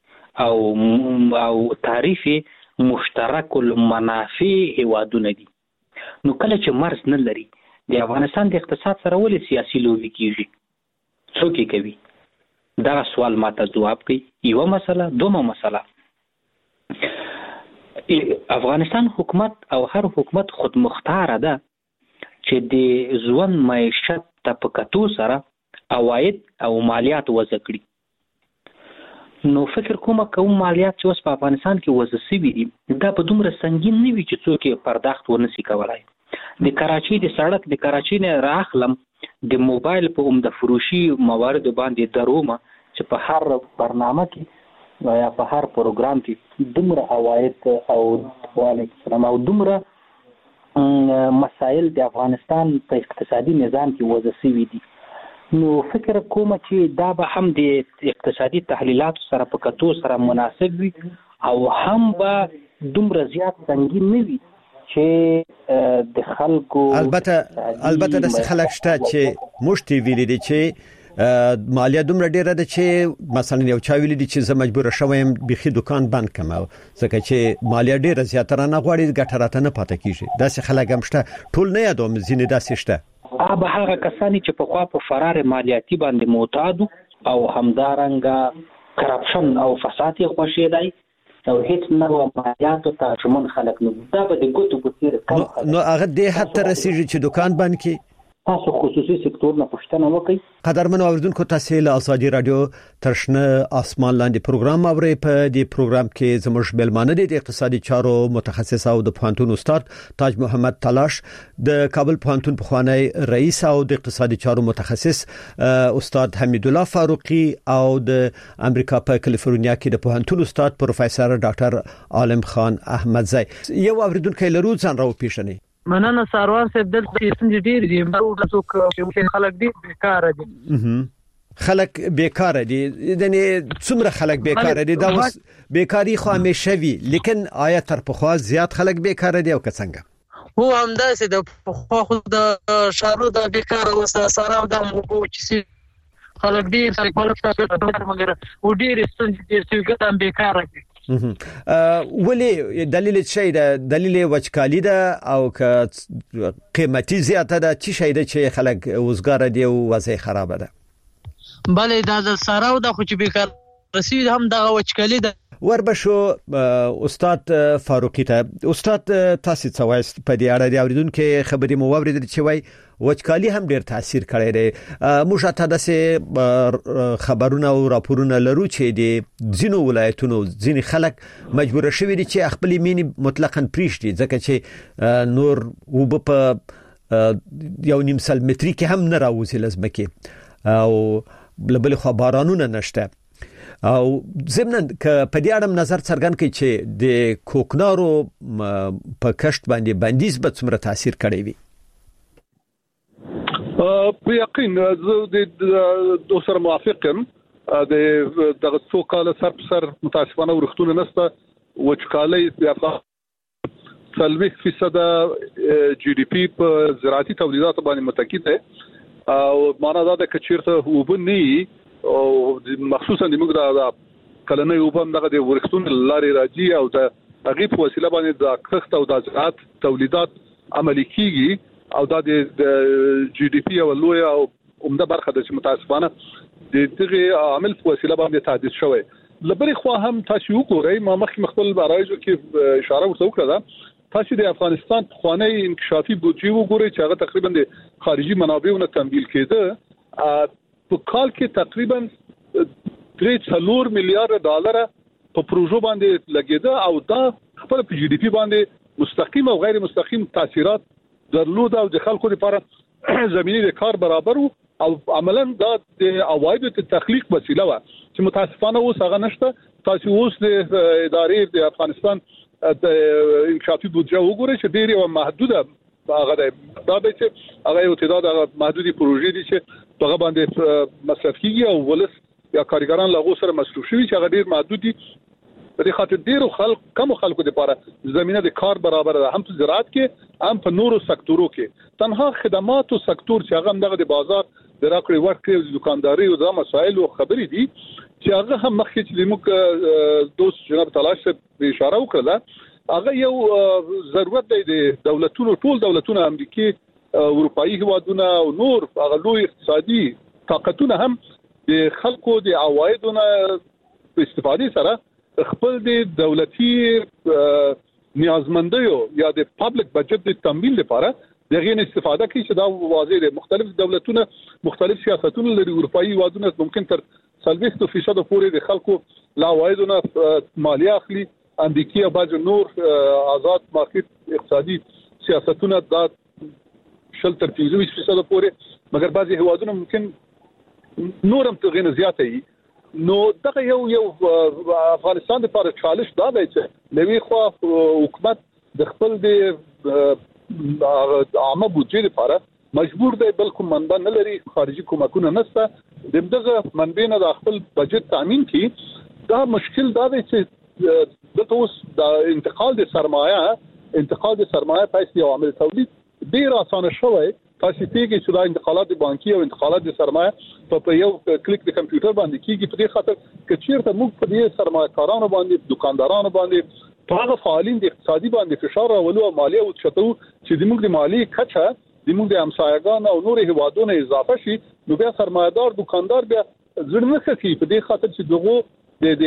او تعریف مشترک المنافع هوادونه دي نو کله چې مرز نه لري د افغانستان د اقتصاد سره ولې سیاسي لوبي کیږي څوک کوي دا سوال ماته جواب کوي یو مسله دومره مسله افغانستان حکومت او هر حکومت خود مختار ده چې د ځوان معیشت طبقاتو سره عواید او مالیات وضع کړي نو فکر کوم کوم مالیات چې اوس په افغانستان کې وضع شوي دي دا په دومره سنگین نه وي چې څوک یې پرداخت ونشي کولای د کراچۍ د سړک د کراچۍ نه راخلم د موبایل په عمده فروشي موارد باندې درومه چې په هر برنامه کې یا په هر پروګرام کې دومره عواید او وعلیکم السلام او دومره مسائل د افغانستان په اقتصادي نظام کې وضع شوي دي نو فکر کوم چې دا به هم د اقتصادي تحلیلات سره په کتو سره مناسب وي او هم به دومره زیات سنگین نه وي چې د خلکو البته د خلک شته چې مشتي ویلي دي چې مالیه دومره ډیره ده چې مثلا یو چا ویلي دي چې زه مجبور شوم بيخي دکان بند کړم ځکه چې مالیه ډیره زیاتره نه غواړي ګټه راته نه پاتې کیږي داسې خلک هم شته ټول نه یادوم ځینې داسې شته به هغه کسانی چې په خوا په فرار مالیاتي باندې معتاد او همدارنګه کرپشن او فساد یې خوشیدای او هیڅ نه مالیاتو ته شمن خلک نه دا به د ګوتو په څیر کم نو هغه دې حتی رسیږي چې دکان بند کی تاسو خصوصي سکتور نه پښتنه وکړئ قدرمن اوریدونکو تاسو له ازادي رادیو ترشنه اسمان لاندې پروګرام اورئ په دې پروګرام کې زموږ ملمانه دي د اقتصادي چارو متخصص او د پوهنتون استاد تاج محمد تلاش د کابل پوهنتون پخوانی رئیس او د اقتصادي چارو متخصص استاد حمید الله فاروقي او د امریکا په کالیفورنیا کې د پوهنتون استاد پروفیسور ډاکټر عالم خان احمدزی یو اوریدونکو لرو ځان راو پیښنی مننه ساروان صاحب دلته څنګه ډیر دي نو څوک خلک دي بیکار دي خلک بیکار دي یعنی څومره خلک بیکار دي دا اوس بیکاری خو همیشه وي لیکن آیا تر پخوا زیات خلک بیکار دي او څنګه هو همداسې د پخوا خو د شارو د بیکار او سره د مو چې خلک دي چې خلک تاسو ته مګر و ډیر ستونزې چې ګټم بیکار دي ولی دلیل چی ده دلیل وچکالی ده او که قیمتي زیاته ده چی شي ده چې خلک وزګار دي او وضع خراب ده بله دا د ساراو د خو چې بیکار رسید هم د وچکالی ده وربشو استاد فاروقي ته استاد تاسو څه وایي په دې اړه د اوریدونکو خبرې مو اوریدل چې وایي وچکالی هم ډیر تاثیر کړی دی موږ ته داسې خبرونه او راپورونه لرو چې د ځینو ولایتونو ځینې خلک مجبور شوي دي چې خپل مینی مطلقاً پریږدي ځکه چې نور وب په یو نیم سل متري کې هم نه راوځي لزمکه او بل خو بارانونه نشته او زمنن ک په دې اړه نظر څرګند کړي چې د کوکنارو په کشت باندې بندیز به څومره تاثیر کړی وي په یقین زه د سره موافق یم د دغه څو کال سر متاسفانه ورختونه نسته وچکالي د 30% جی ډي پی په زراعتي تولیدات باندې متکی ده او معنا دا د کچیرته وبني او مخصوصا د موږ د کلنې وبم دغه د ورختونه لاري راځي او د هغه په وسیله باندې د کښت او د زراعت تولیدات عملي کیږي او دا د جی ډي پی او لوی او عمده برخه د متاسفانه د دغه عامل په وسیله باندې تحديث شوی لبري خو هم تاسو وګورئ ما مخکې مخبل بارایزو کې اشاره ورته وکړه تاسو د افغانستان خوانی انکشافي بودجه وګورئ چې هغه تقریبا د خارجي منابعونو تمویل کېده په کال کې تقریبا 3 میلیارډ ډالر په پروژو باندې لګیده او دا خپل په جی ډي پی باندې مستقیم او غیر مستقیم تاثیرات درلود او د خلکو لپاره زمینه د کار برابر او عملاً دا د عواید ته تخلیق وسیله و چې متاسفانه اوس هغه نشته. تاسو اوس د ادارې د افغانستان د انکشافي بودجه وګورئ چې ډېر یو محدوده هغه دا به چې هغه یو تعداد هغه محدودي پروژې دي چې هغه باندې مصرف کیږي او ولس یا کارګران له غو سره مصروف شوي چې هغه ډېر محدود دي. په دې خاطر ډېر کم خلکو لپاره زمينه د کار برابر ده، هم په زراعت کې هم په نورو سکتورو کې. تنها خدمات او سکتور چې هغه دغه د بازار د راکړې ورکړې او دکانداري او د مسایل او خبرې دي چې هغه هم مخکې چې موږ دوست جناب تلاش ته اشاره وکړه، هغه یو ضرورت دی د دولتونو، ټول دولتونو امریکای، اروپאי هیوادونه او نور هغه لوی اقتصادي طاقتونه هم د خلکو د عوایدونو په استفادې سره خپل د دولتي نیازمندیو یا د پبلک بجټ د تمویل لپاره دغه استفاده کوي چې دا واضح دي. مختلف دولتونه مختلف سیاستونه لري. اروپאי هیوادونه ممکن تر 40% پورې د خلکو لا عوایدونه مالیه اخلي. امریکای او بعض نور آزاد مارکیټ اقتصادي سیاستونه دا 40% پورې، مګر بعض هیوادونه ممکن نورم تغیر زیاته وي. نو دغه یو افغانستان لپاره چالش دا دی چې نوی خو حکومت د خپل د عامه بودجې لپاره مجبور دی، بل کوم منبع نه لري، خارجي کومکونه نشته، دغه منبع نه د خپل بجټ تامین کی. دا مشکل دا دی چې د اوس د انتقال د سرمایه پیسې او عامل تولید ډیر اسانه شوی. تاسو پیږي چې دا انتقالات بانکي او انتقالات د سرمایه په یو کلیک د کمپیوټر باندې کیږي. په دې خاطر چې چیرته موږ په دې سرمایه‌کارانو باندې، دکاندارانو باندې، هغه فعالین د اقتصادي باندې فشار راولو او مالیه او چتو چې د موږ د مالی کچه د موږ د همسایګانو او نور هیوادونو اضافه شي، نو بیا سرمایه‌دار دکاندار بیا ځړنه کوي. په دې خاطر چې دغه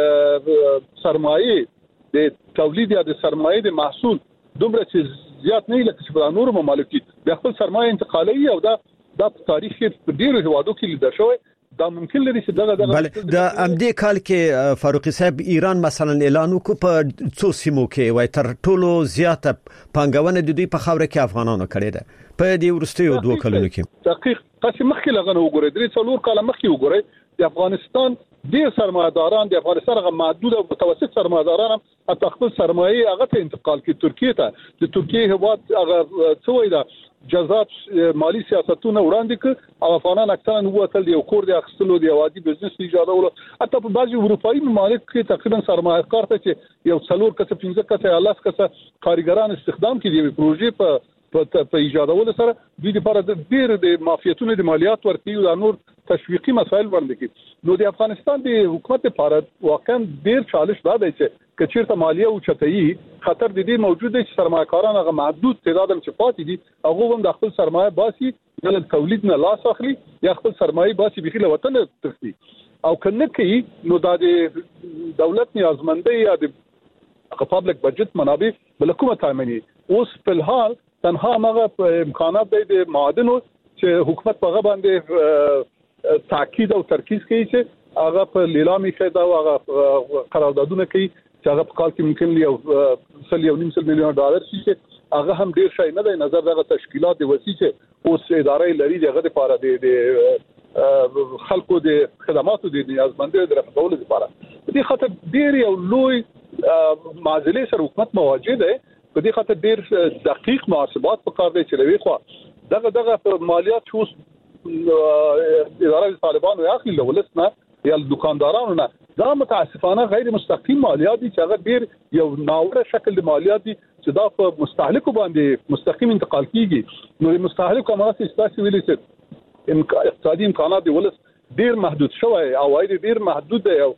د سرمایه د تولید یا د سرمایه د محصول دومره چې زیات نه لکه چې په نورو ممالک کې د خپل سرمایه انتقالي او دا تاریخ په ډیرو هیوادو کې لیدل شوی. دا ممکن لري چې دغه د امدې کال کې فاروقي صاحب ایران مثلا اعلان وکړ په څو سیمو کې وای تر ټولو زیاته پنګونه د دوی په خاوره کې افغانانو کړې ده په دې ورستیو 2 کلونو کې. دقیق تاسو مخکې لغنه وګورئ، درې څلور کاله مخکې وګورئ، د افغانستان ډیر سرمایه‌داران، د افغانستان هغه محدود او متوسط سرمایه‌داران هم خپل سرمایه هغه ته انتقال کړي ترکیه ته. د ترکیه هیواد هغه څه وایي دا جزات مالی سیاستونه وړاندې کړ او افغانان اکثرا ووتل یو کور د اخستلو د عادي بزنس ایجادولو. حتی په بعضي اروپאי ممالک کې تقریبا سرمایه‌کار ته چې یو څلور کسه 15 کسه یا 10 کسه کارګران استخدام کړي د پروژې په ایجادولو سره دوی لپاره د ډیر د مافیاتونو د مالیات ورکړي او نور تشویقي مسایل وړاندې کړي. نو د افغانستان د حکومت لپاره واقعا ډیر چالش دا دی چې کچیرته مالیه او چتایي خطر د دې موجود دی چې سرمایه‌کاران هغه محدود تعداد هم چې پاتې دي هغه هم د خپل سرمایه باسي د تولید نه لاس اخلي یا خپل سرمایه باسي بخي له وطن تخفي او کنه کوي. نو د دولت نیازمندي یا د پبلک بجټ منابع بل کومه تامیني اوس په الحال تنها هغه امکانات د معادنو چې حکومت په غو باندې تاکید او ترکیز کوي چې هغه په لیلامي شاید او هغه قراردادونه کوي چې هغه په کال کې ممکن یو 1.5 میلیون ډالر شي چې هغه هم ډیر شي نه دی. نظر دغه تشکیلات د وسیع چې اوس ادارې لري دغه لپاره د خلکو د خدماتو د نیازمندیو د رفعولو لپاره. په دې خاطر ډیر یو لوی معضلې سره حکومت مواجه دی. په دې خاطر ډیر دقیق محاسبات پکار دی چې لوي خو دغه مالیات شو اداره طالبان او اخلي ولسنا یا دکاندارانو نه دا متاسفانه غیر مستقیم مالیات دي چې هغه ډیر یو ناوړه شکل د مالیات دي چې دا په مستهلکو باندې مستقیم انتقال کیږي. نو مستهلک امانات استاسي ویلي چې اقتصادي امکانات د ولس ډیر محدود شوی او عاید ډیر محدود دی او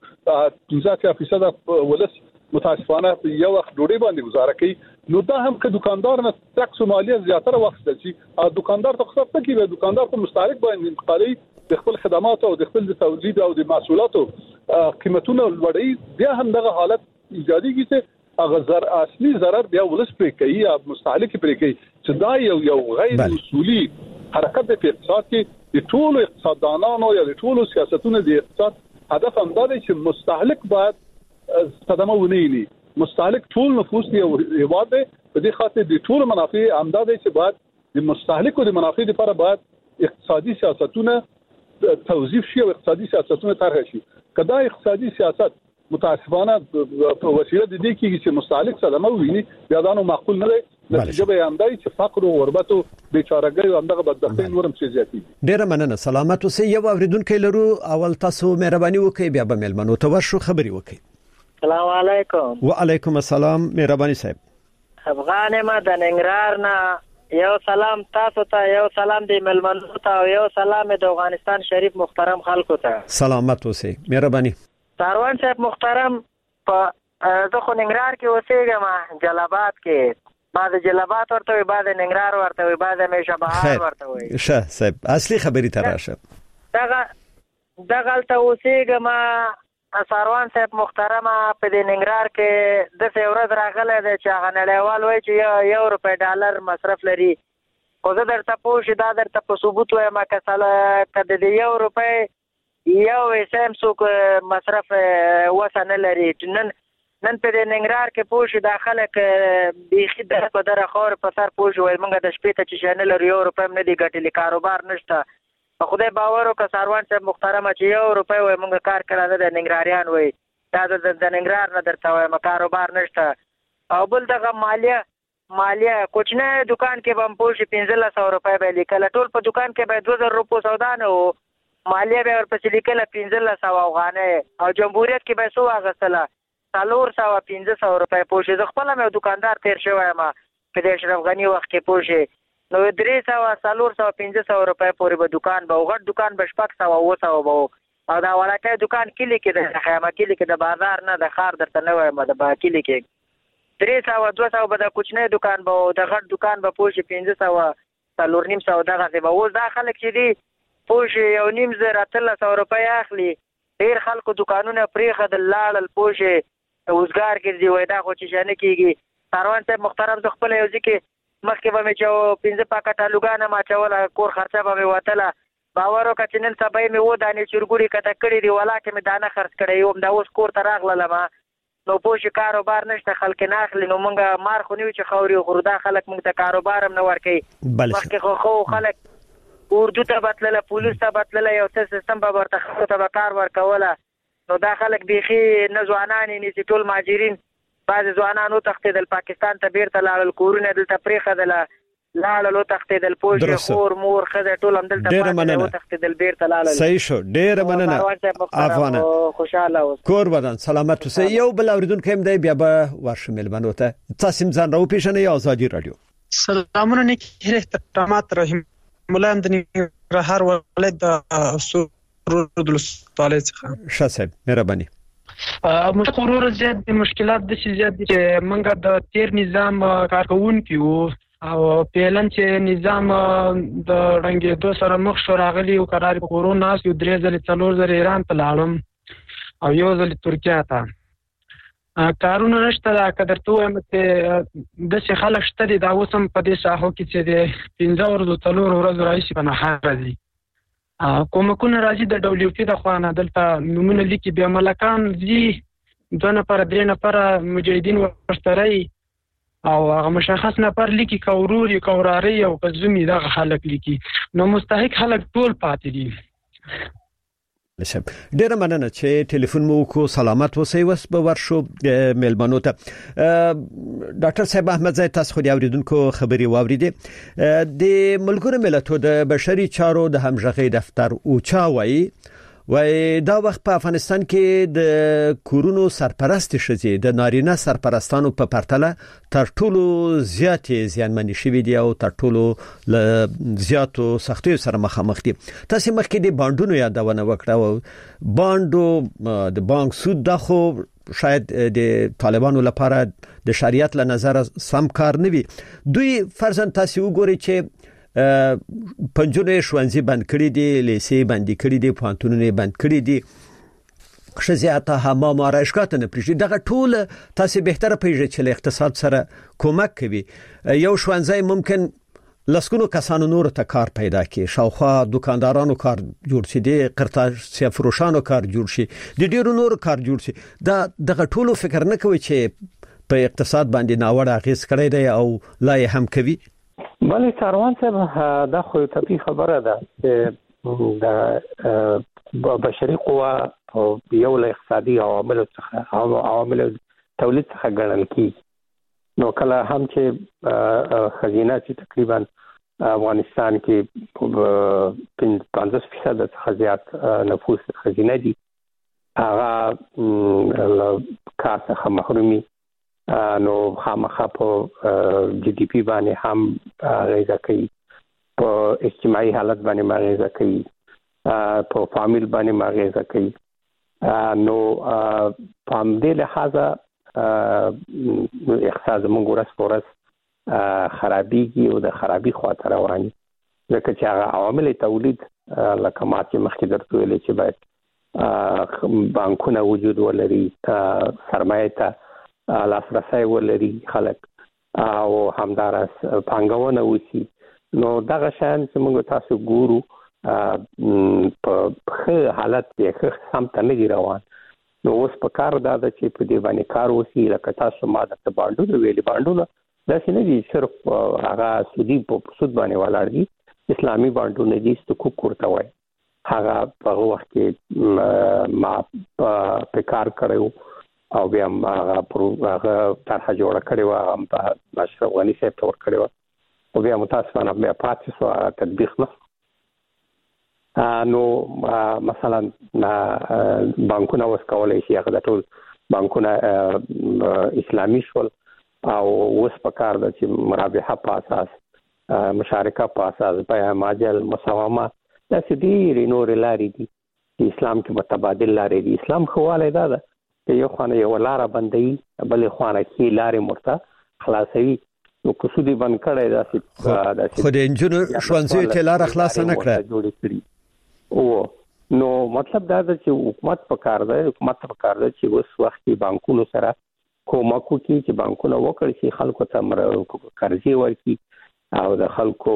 15% ولس متاسفانه یو وخت ډوډۍ باندې گزاره کوي. نو دا هم که دکاندار نه ټکس مالیه زیاتره وخت شي دکاندار ته خصوصا کې به دکاندار په مستهلک باندې انتقالي د خپل خدمات او د خپل تولید او د محصولاتو قیمتونه لوړي بیا هم دغه حالت ایجاديږي چې هغه اصلي ضرر بیا ولس پرې کوي یا مستهلک پرې کوي چې دا یو غیر اصولي حرکت د اقتصاد کې د ټولو اقتصاددانانو یا د ټولو سیاستونو د اقتصاد هدف هم دا دی چې مستهلک باید صدمه ونیلي مستهلک ټول نفوس دی هیواد دی په دې خاطر د ټول منافع امداد چې بعد د مستهلکو د منافع لپاره بعد اقتصادي سیاستونه توظیف شي او اقتصادي سیاستونه طرح شي. کدا اقتصادي سیاست متاسفانه په وسیله د دې کې چې مستهلک صدمه ویني بیا دا نو معقول نه دی. نتیجه به همدای چې فقر او غربت او بیچارهګي او همدغه بدبختي نورم څه زیاتی. ډیره مننه. سلامت اوسئ. یو اوریدونکو لرو. اول تاسو مهرباني وکړئ بیا به ملمنو ته ورشو خبري وکړئ. السلام علیکم. وعلیکم السلام. مهرباني صاحب. افغان ما د ننګرهار نه یو سلام تاسو ته، یو سلام دی ملمنو ته، یو سلام د افغانستان شریف محترم خلکو ته. سلامت اوسئ. مهرباني. ساروان صاحب محترم، په زه خو ننګرهار کې اوسېږم، جلاباد کې. بعد جلاباد ورته وي، بعد ننګرهار ورته وي، بعد همیشه بهار ورته وي. شه صاحب اصلي خبرې ته راشه. دغلته اوسېږم ساروان صاحب محترم. په دې ننګرهار کې د ورځ راغلی دی چې هغه نړیوال وایي چې یو روپۍ ډالر مصرف لري. خو زه درته پوه شي دا درته په ثبوت وایم که د یو روپۍ یو سیم څوک مصرف وسه نه لري. نن په دې ننګرهار کې پوه شي دا خلک بیخي په دره خاور په سر پوه شي وایي موږ د شپې ته چې شی نه لرو، یو روپۍ هم نه دی ګټلي، کاروبار نشته. په خدای باور وکړه ساروان صاحب محترمه چې یو روپۍ وایي موږ کار کړی نه دی، ننګرهاریان وایي دا د ننګرهار نه درته وایم کاروبار نشته. او بل دغه مالیه کوچنی دکان کې به هم پوه شي 1500 روپۍ به لیکله، ټول په دکان کې به 2000 روپو سودا نه و، مالیه به ورپسې لیکله 1500 افغانۍ، او جمهوریت کې به څو اخیستله 400-500 روپۍ. پوه شي زه خپله مې دکاندار تېر شوی یم په دې اشرف غني وخت کې. پوه شي نو 300-400-500 روپۍ پورې به دکان به و، غټ دکان به 600-700 به و، او دا وړکی دکان کلي کې د خیمه کلي کې د بازار نه د ښار درته نه وایم د کلي کې 300-200 به د کوچنی دکان به و، د غټ دکان به پوه شي 500-400 دغسې به. اوس دا خلک چې دي پوه شي 1,500-300 روپۍ اخلي، ډېر خلکو دکانونه پرېښودل لاړل، پوه شي اوزګار ګرځي وایي دا خو چې شی نه کېږي. ساروان صاحب محترم زه خپله یو ځای کې مخکې به مې 15 پاکټ الوګانه مې اچوله، کور خرچه به مې وتله. باور وکړه چې نن سبا یې مې 2 دانې چرګوړي کته کړي دي، ولاکې مې دانه خرڅ کړی وم، دا اوس کور ته راغللم. نو پوه شي کاروبار نشته، خلک نه اخلي. نو موږ مار خو نه یو چې خوري خورو، دا خلک موږ ته کاروبار هم نه ورکوي. مخکې خو خلک اردو ته بتلله، پولیس ته بتلله، یو څه سیستم به ورته خلکو ته به کار ورکوله. نو دا خلک بیخي نه ځوانان یې نیسي، ټول مهاجرین. بعضې ځوانان وتښتېدل پاکستان ته بیرته لاړل، کورونه دلته پرېښودله لاړل وتښتېدل، پوه شي خور مور ښځه ټول همدلته پاتې وتښتېدل بیرته لاړل. صحیح شو. ډېره مننه افغانه. خوشحاله اوس. کور بدن سلامت اوسئ. یو بل اورېدونکی هم دی، بیا به ورشو مېلمنو ته. تاسو هم ځان راوپېژنئ. ازادي راډیو. سلامونه نیکې احترامات. رحیم ملام د ننګرهار ولایت د سرود ولسوالۍ څخه. ښه صاحب مهرباني. موږ غرور زیات دي، مشکلات د شي زیات دي چې موږ د تیر نظام کارکونکي وو، او پیلن چې نظام د رنګېدو سره مخ شو راغلی او قرار په کورونا یو 3 ځلې 4 ځلې ایران ته لاړم او یو ځلې ترکیه ته. کارونه نشته. دا که درته ووایم چې داسې خلک شته دي دا اوس هم په دې ساحو کې چې د 15 ورځو 4 ورځو راهیسې په نهار راځي، کومکونه راځي د WFP د خوا نه، دلته نومونه لیکي، بیا ملکان ځي 2 نفره 3 نفره مجاهدین ورسره او هغه مشخص نفر لیکي که ورور یې که وراره یې او که زوم یې دغه خلک لیکي. نو مستحق خلک ټول پاتې دي. ډیره مننه چې ټلیفون مو وکړو. سلامت اوسئ. اوس به ورشو مېلمنو ته. ډاکټر صاحب احمد زاید تاسو خو د اوریدونکو خبري واوریدې. د ملګرو ملتونو د بشري چارو د همغږي دفتر اوچا وای دا وخت په افغانستان کې د کورونو سرپرست ښځې د نارینه سرپرستانو په پرتله تر ټولو زیاتې زیانمنې شوي دي او تر ټولو زیاتو سختیو سره مخامخ دي. تاسو مخکې د بانډونو یادونه وکړه او بانډو د بانک سود د خو شاید د طالبانو لپاره د شریعت له نظر سم کار نه وي. دوی فرضاً تاسو وګورئ چې پنځونه ښوونځي بند کړي دي، لیسې بند کړي دي، پوهنتونونه بند کړي دي، خزیاته حمام آرایشګاه ته نه پریږدي. دغه ټول تاسو بهتره پیژنئ چې له اقتصاد سره کومک کوي. یو ښوونځی ممکن لسګونو کسانو نور ته کار پیدا کړي، شاوخوا دکاندارانو کار جوړ شي، د قرطاسي فروشانو کار جوړ شي، د ډیرو نور کار جوړ شي. دا دغه ټولو فکر نه کوي چې په اقتصاد باندې ناوړه اغیز کړی دی او لا یې هم کوي؟ بله ساروان صاحب دا خو طبيعي خبره ده چې د بشري قوا او یو له اقتصادي عوامل تولید څخه ګڼل کیږي. نو کله هم چې خزینه چې تقریبا افغانستان کې 50% څخه زیات نفوس خزینه دي، هغه کار څخه محرومي، نو خامخا په جی ډی پی باندې هم غیزه کوي، په اجتماعي حالت باندې مغیزه کوي، په فامیل باندې مغیزه کوي. نو په همدې لحاظه اقتصاد موږ ورځ په ورځ خرابېږي او د خرابي خواته روان دي، ځکه چې هغه عوامل تولید لکه ما چې مخکې درته ویلې چې باید بانکونه وجود ولري، سرمایه ته لاسرسی ولري خلک، او همدارس پانګونه وشي. نو دغه شیان چې موږ تاسو ګورو په ښه حالت کې ښه سم ته نه دي روان. نو اوس په کار دا ده چې په دې باندې کار وشي. لکه تاسو ما درته بانډونه ویلي، بانډونه داسې نه دي صرف هغه سودي په سود باندې ولاړ دي، اسلامي بانډونه دي، صکوک ورته وایي. هغه په هغه وخت کې ما په کار کړی او بیا هغه طرحه جوړه کړې وه، هغه په اشرف غني صاحب ته ورکړې وه، او بیا متاسفانه بیا پاتې شوه، هغه تطبیق نه. نو مثلا بانکونه اوس کولی شي هغه د ټول بانکونه اسلامي شول، او اوس په کار ده چې مرابحه په اساس، مشارکه په اساس، بیع ماجل، مساومه، داسې ډېرې نورې لارې دي چې اسلام کې متبادل لارې دي. اسلام ښه والی دا ده چې یو خوانه یو لاره بندوي، بلې خوانه کې لارې مرته خلاصوي. نو که سودي بند کړی داسې خو د انجونو ښوونځیو ته لاره خلاصه نه کړه. نو مطلب دا ده چې حکومت په کار ده چې اوس وخت کې بانکونو سره کومک وکړي، چې بانکونه وکړي چې خلکو ته قرضې ورکړي او د خلکو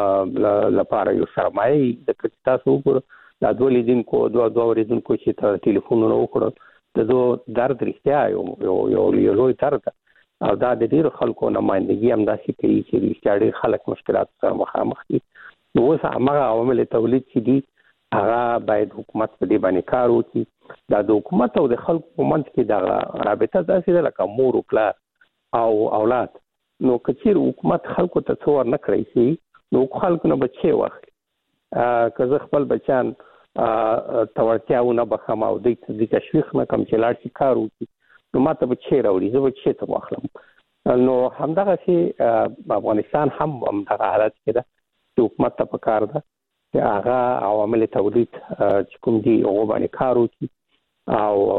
لپاره یو سرمایه د تاسو وګورئ دا دوه ورځونکو چې ټلیفونونه وکړل د درد رښتیا یو لوی درد ده، او دا د ډېرو خلکو نمایندګي همداسې کوي چې رښتیا ډېر خلک مشکلاتو سره مخامخ دي. نو اوس همغه عوامل تولید چې دي هغه باید حکومت په دې باندې کار وکړي. دا د حکومت او د خلکو په منځ کې دغه رابطه داسې ده لکه مور او پلار او اولاد. نو که چېرې حکومت خلکو ته څه ور نه کړی شي نو خلکو نه به څه واخلي. که زه خپل بچیان ته وړتیاونه بخم او دوی ته تشویق نه کړم چې لاړ شي کار وکړي، نو ما ته به څه راوړي، زه به څه ته واخلم. نو همدغسې افغانستان هم همدغه حالت کې ده چې حکومت ته په کار ده چې هغه عوامل تولید چې کوم دي هغو باندې کار وکړي،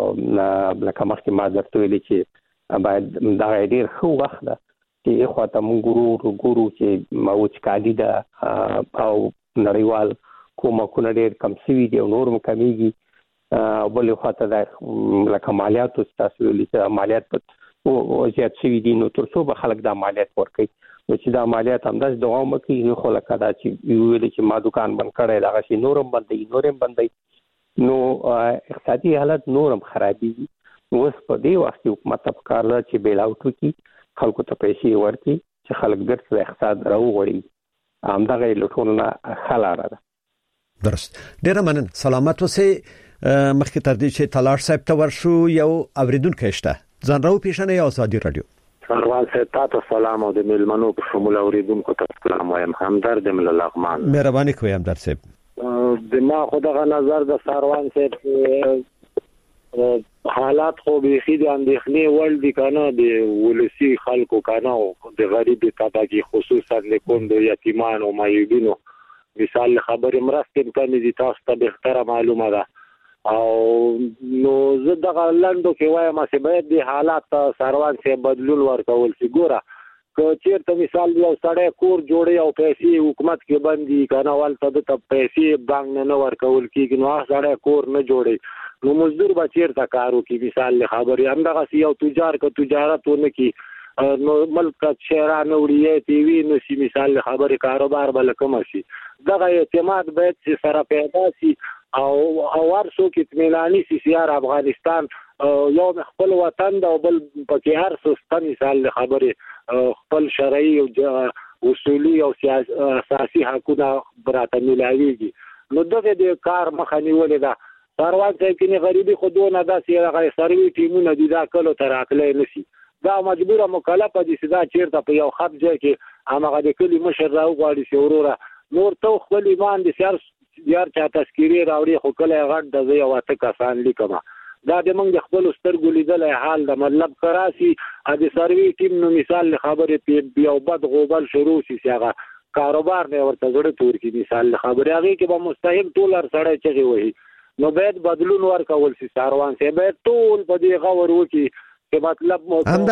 او لکه مخکې ما درته ویلي چې باید دغه ډېر ښه وخت ده چې یو خواته موږ ګورو چې وچکالي ده او نړیوال کومکونه ډېر کم شوي دي او نور هم کمیږي، او بلې خواته دا لکه مالیاتو چې تاسو ویلي چې مالیات زیات شوي دي، نو تر څو به خلک دا مالیات ورکوي. نو چې دا مالیات همداسې دوام وکړي، خو لکه دا چې ویلي چې ما دکان بند کړی دغسې نور هم بندوي، نو اقتصادي حالت نور هم خرابېږي. نو اوس په دې وخت کې حکومت ته پکار ده چې بیل آوټ وکړي، خلکو ته پیسې ورکړي چې خلک بیرته د اقتصاد راوغوړي. همدغه یې له ټولو نه ښه لاره ده. درست، ډېره مننه، سلامت اوسئ. مخکې تر دې چې طلاق صاحب ته ورشو یو اوریدونکی شته، ځان راوپېژنئ. ازادي راډیو. سروان صاحب تاسو سلام، او د میلمنو په شمول اوریدونکو ته سلام وایم. همدرد مل لغمان. مهرباني کوئ همدرد صاحب. د ما خدغه نظر د سروان صاحب حالات خو بيخي د اندېښنې وړ دي کنه، د ولسی خلکو کنه او د غریب طبقه خصوصا د کندو یتیمان او مایوبینو مثال خبرې مرستې کمی دي، تاسو ته به معلومه ده. او نو زه دغه لاندو کې وایم چې باید د حالات سروان صاحب بدلون ورکول شي. ګوره که چیرته مثال یو سړی کور جوړي او پیسې حکومت کې بندي کنه، ولته د پیسې بانک نه ورکول کیږي، نو هغه سړی کور نه جوړي، نو مزدور به چیرته کار وکړي. مثال خبرې همدغه یو تجار که تجارت ونه کړي، نو ملک شهرانه وړي تی وی نو سی مثال خبرې کاروبار بل کوم شي. دغه اعتماد باید چې سره پیدا شي او ورسو کې اطمیناني سیار افغانستان یو خپل وطن دا بل پکې هر څه مثال خبره خپل شرعي او اصولي او اساسي حقوقونه براته ملایويږي نو دغه د کار مخه نیولې ده ساروان صاحب کې غریبي خودونه داسې هغه سروي ټیمونه دي دا کله تر عقلې نشي دا مجبوره مکلفه دي چې دا چیرته په یو خط ځای کې هغه د کلی مشر راو غواړي چې وروره نور تو خپل ایمان د سیار چا تذکيري راوړي خو کله غټ د یو واته کسان لیکما دا د موږ خپل سترګو لیدل حال د مطلب کراسي د سروي ټیم نو مثال خبره په یو بد غوبل شروع شي هغه کاروبار نه ورته جوړ تور کی مثال خبره هغه کې به مستحق ډالر سره چغي وي نو باید بدلون ورکول شي ساروان صاحب ټول په دې غور وکي چې مطلب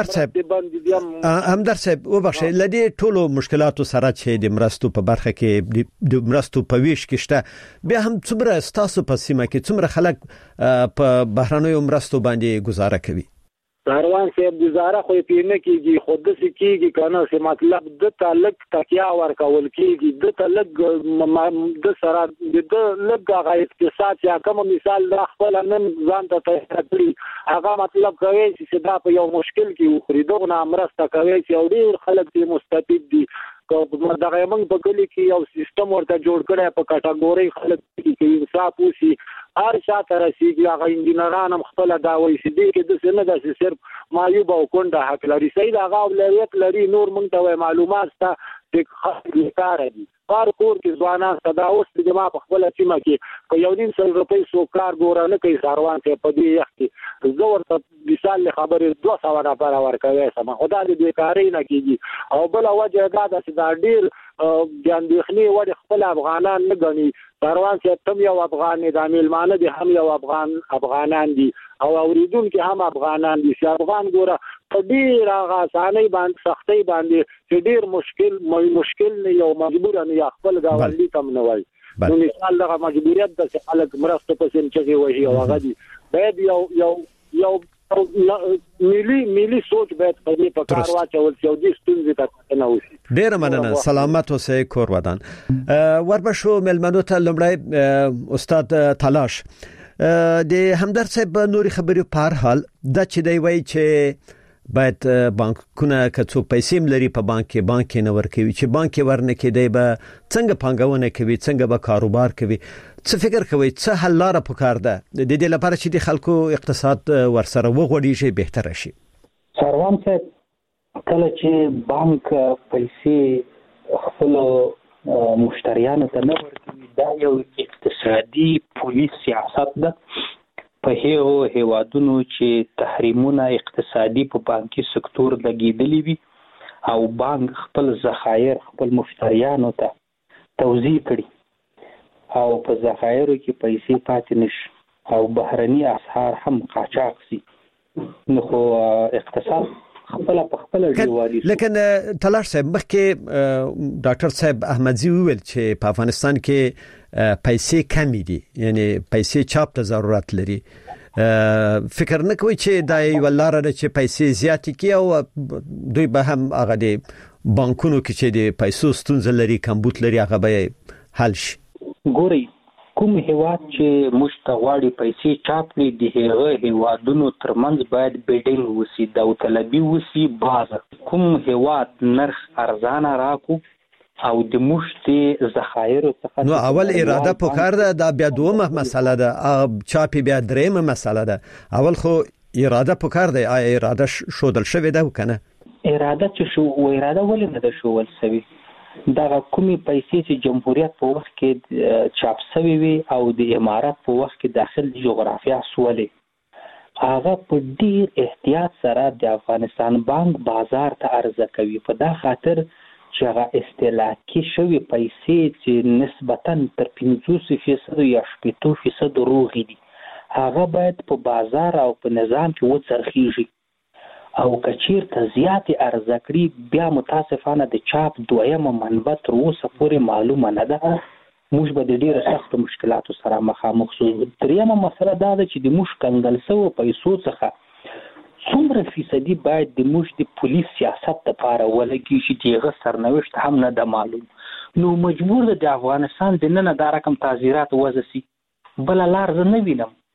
همدر صاحب وبخښه لدی ټولو مشکلاتو سره چې د مرستو په برخه کې د مرستو په ویش کې شته به هم څومره ستاسو په سیمه کې څومره خلک په بهرانيو مرستو باندې گزاره کوي ساروان صاحب گزاره خو پینه کیږي خود څه کیږي کنه چې مطلب د تعلق تکیا ورکول کیږي د تعلق د سره د لږ غا اقتصاد یا کوم مثال د خپل نن ځان ته تکړی هغه مطلب کوي چې دا په یو مشکل کې خریدونه مرسته کوي چې ډیر خلک دې مستفید دي کوم دغه موږ په کلی کې یو سیستم ورته جوړ کړی په کټګوري خلک کې انصاف وشي هر شاته رسیدي هغه انجنيران هم خپل دا وایي چې دې کې د سن د صرف مایوب او کونډه حق لري سید هغه ولایت لري نور موږ ته معلومات ته د خلک کار دي کار کور کې ځوانان صدا اوس د جما په خپل سیمه کې په 1.5 روپۍ سو کار ګورانه کوي ساروان ته په دې وخت کې زور ته مثال خبره 200 نفر ورکوي سم خدای دې بیکاری نه کیږي او بل وجه دا چې دا ډیر ګاندخني ور خپل افغانان نه غني ساروان چې تم یو افغان د میلمانه دي هم یو افغانان دي او اوریدونکو هم افغانان دي چې افغان ګوره په ډیر غاسانه باندې سختي باندې چې ډیر مشکل نه یو مجبور نه یا خپل گاونډي تم نه وای نو مثال دغه مجبوریت د خلک مرسته پسې چې وایي او هغه دي باید یو ملي سوچ باید په دې په کار واچول چې د ستونزې ته نه وشي ډیر مننه سلامت اوسئ کور ودان وربشو ملمنو ته لمړی استاد تلاش د همدرد صاحب نوري خبري په هر حال د چې دی وای چې باید بانکونه که څو پیسې لري په بانک نه ورکوي چې بانک ورنه کې دی به څنګه پانګونه کوي څنګه به کاروبار کوي څه فکر کوي څه حل لاره پکار ده د دې لپاره چې د خلکو اقتصاد ورسره وغوړي شي بهتر شي سروان صاحب کله چې بانک پیسې خپل مشتریانو ته نه ورکوي دا یو اقتصادي پولیس سیاست ده په هیوادونو چې تحریمونه اقتصادي په بانکي سکتور لګیدلی وي او بانک خپل ذخایر خپل مشتریانو ته توزیع کړي او په ذخایرو کې پیسې پاتې نشي او بهرني اسعار هم قاچاق سي نو خو اقتصاد خپل په خپل جوړوالي لیکن تلاش صاحب مخکې ډاکټر صاحب احمدزي ویل چې په افغانستان کې پیسې کمی دي یعنی پیسې چاپ ته ضرورت لري فکر نه کوي چې دا یو لار ده چې پیسې زیات کی او دوی به هم هغه د بانکونو کې چې د پیسو ستونزه لري کمبود لري هغه به حل شي ګوري کوم هیواد چې مشتغواړي پیسې چاپ لري د هغه هیوادونو ترمنځ باید بیډینګ وسی د طلبي وسی باز کوم هیواد نرخ ارزانه راکو او د مشتي ذخایر څخه نو اول اراده پکار ده دا بیا دومه مسله ده چاپی بیا دریمه مسله ده اول خو اراده پکار ده اراده شودل شوی ده کنه اراده چې شو و اراده ولې نه ده شوول سوي دا کومي پیسې چې جمهوریت په وخت کې چاپ شوی وي او د امارات په وخت کې داخل جغرافیا سولې هغه په ډیر احتیاط سره د افغانستان بانک بازار ته عرضه کوي په دا خاطر چې هغه استهلاکي شوی پیسې چې نسبتاً تر 50% یا 70% روغې دي هغه باید په بازار او په نظام کې وڅرخیږي او کچیر ته زیات عرضه کړي بیا متاسفانه د چاپ دویمه منبع تر اوسه پورې معلومه نه ده موږ به د ډیرو سخت مشکلاتو سره مخامخ شو دریمه مسله دا ده چې د موږ کنګل شوو پیسو څخه څومره فیصدي باید د موږ د پولیس سیاست لپاره ولګي چې دغه سرنوشت هم نه ده معلوم نو مجبور ده د افغانستان د نن دا رقم تعزیرات وځي بل لار نه وینم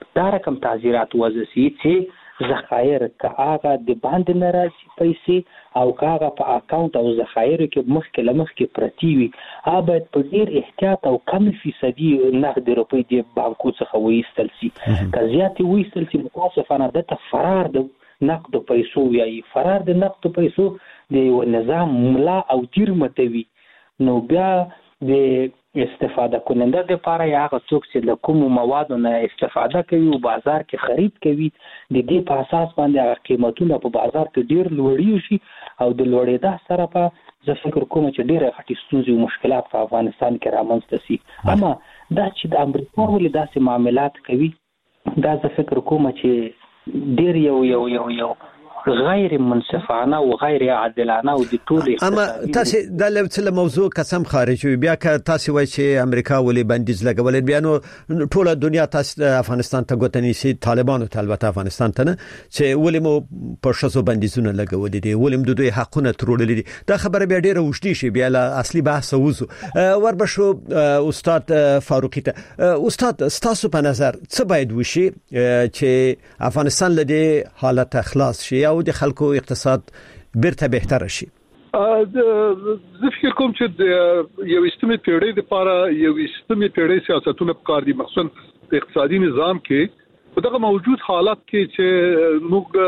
دا رقم تعزیرات وضع سي چې ذخایر کاغه د باندې ناراضي پیسې او کاغه په اکاونټ او ذخایر کې مخکې پرتی وي باید په ډیر احتیاط او کم فیصدي نقد روپۍ د بانکو څخه وایستل شي که زیاتې وایستل شي متاسفانه د فرار د نقد پیسو یا فرار د نقد پیسو د نظام ملا او تیر متوي نو بیا د استفاده کننده د لپاره یا هغه څوک چې له کوم موادو نه استفاده کوي او بازار کې خرید کوي د دې په اساس باندې هغه قیمتونه په بازار کې ډیر لوړی شي او د لوړېدا سره په زه فکر کوم چې ډیره غټي ستونزې او مشکلات په افغانستان کې رامنځته شي اما دا چې د امریکا ولې داسې معاملات کوي دا زه فکر کوم چې ډیر یو غیر منصفانه او غیر عادلانه او د ټول اما تاسو د لوڅل موضوع قسم خارج وي بیا که تاسو وایي چې امریکا ولې بندیز لګول بیا نو ټول دنیا تاسو افغانستان ته غوتنی سي طالبانو ته البته افغانستان ته نه چې ولې مو په شاسو بندیزونه لګول دي ولې مو دوی حقونه ترولل دي دا خبره بیا ډیره وشتي شي بیا له اصلي بحث وځو وربشو استاد فاروقی ته استاد تاسو په نظر څه باید وشي چې افغانستان له دې حالت خلاص شي او د خلکو اقتصاد بیرته بهتر شي زه فکر کوم چې یو استمي پیړۍ لپاره یو استمي پیړۍ سیاستونه په کار دي مخصوصا په اقتصادي نظام کې په دغه موجود حالت کې چې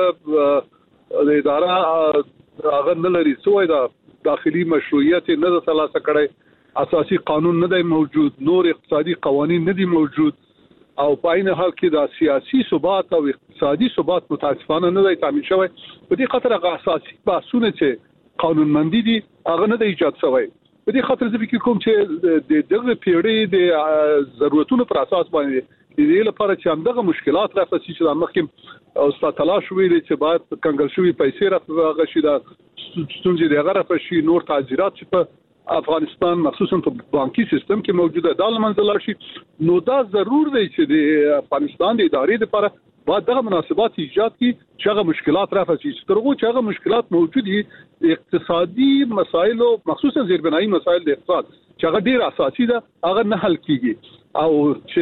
موږ د اداره هغه نه لري څوای دا داخلي مشروعیت نه د ترلاسه کړي اساسي قانون نه دی موجود نور اقتصادي قوانين نه دي موجود او په عین حال کې د سیاسي ثبات او اقتصادي ثبات متاسفانه نه دی تامین شوی په دې خاطر هغه اساسي بحثونه چې قانونمندي دي هغه نه دی ایجاد شوی په دې خاطر زه فکر کوم چې د دغه پیړۍ د ضرورتونو پر اساس باندې د دې لپاره چې همدغه مشکلات راځي چې د مخکې او تلاش ویلي چې باید کنګل شوی پیسې راغشي د ستونزې د غره په شي نور تعزیرات چې په افغانستان مخصوصا په بانکي سیستم کې موجوده د منځلار شي نو دا ضرور دی چې د افغانستان د ادارې لپاره باید دغه مناسبات ایجاد کړي چې هغه مشکلات راځي چې ترغو چې هغه مشکلات موجود دي اقتصادي مسایل او مخصوصا زیربنایي مسایل د اقتصاد چې هغه ډیر اساسي ده هغه نه حل کیږي او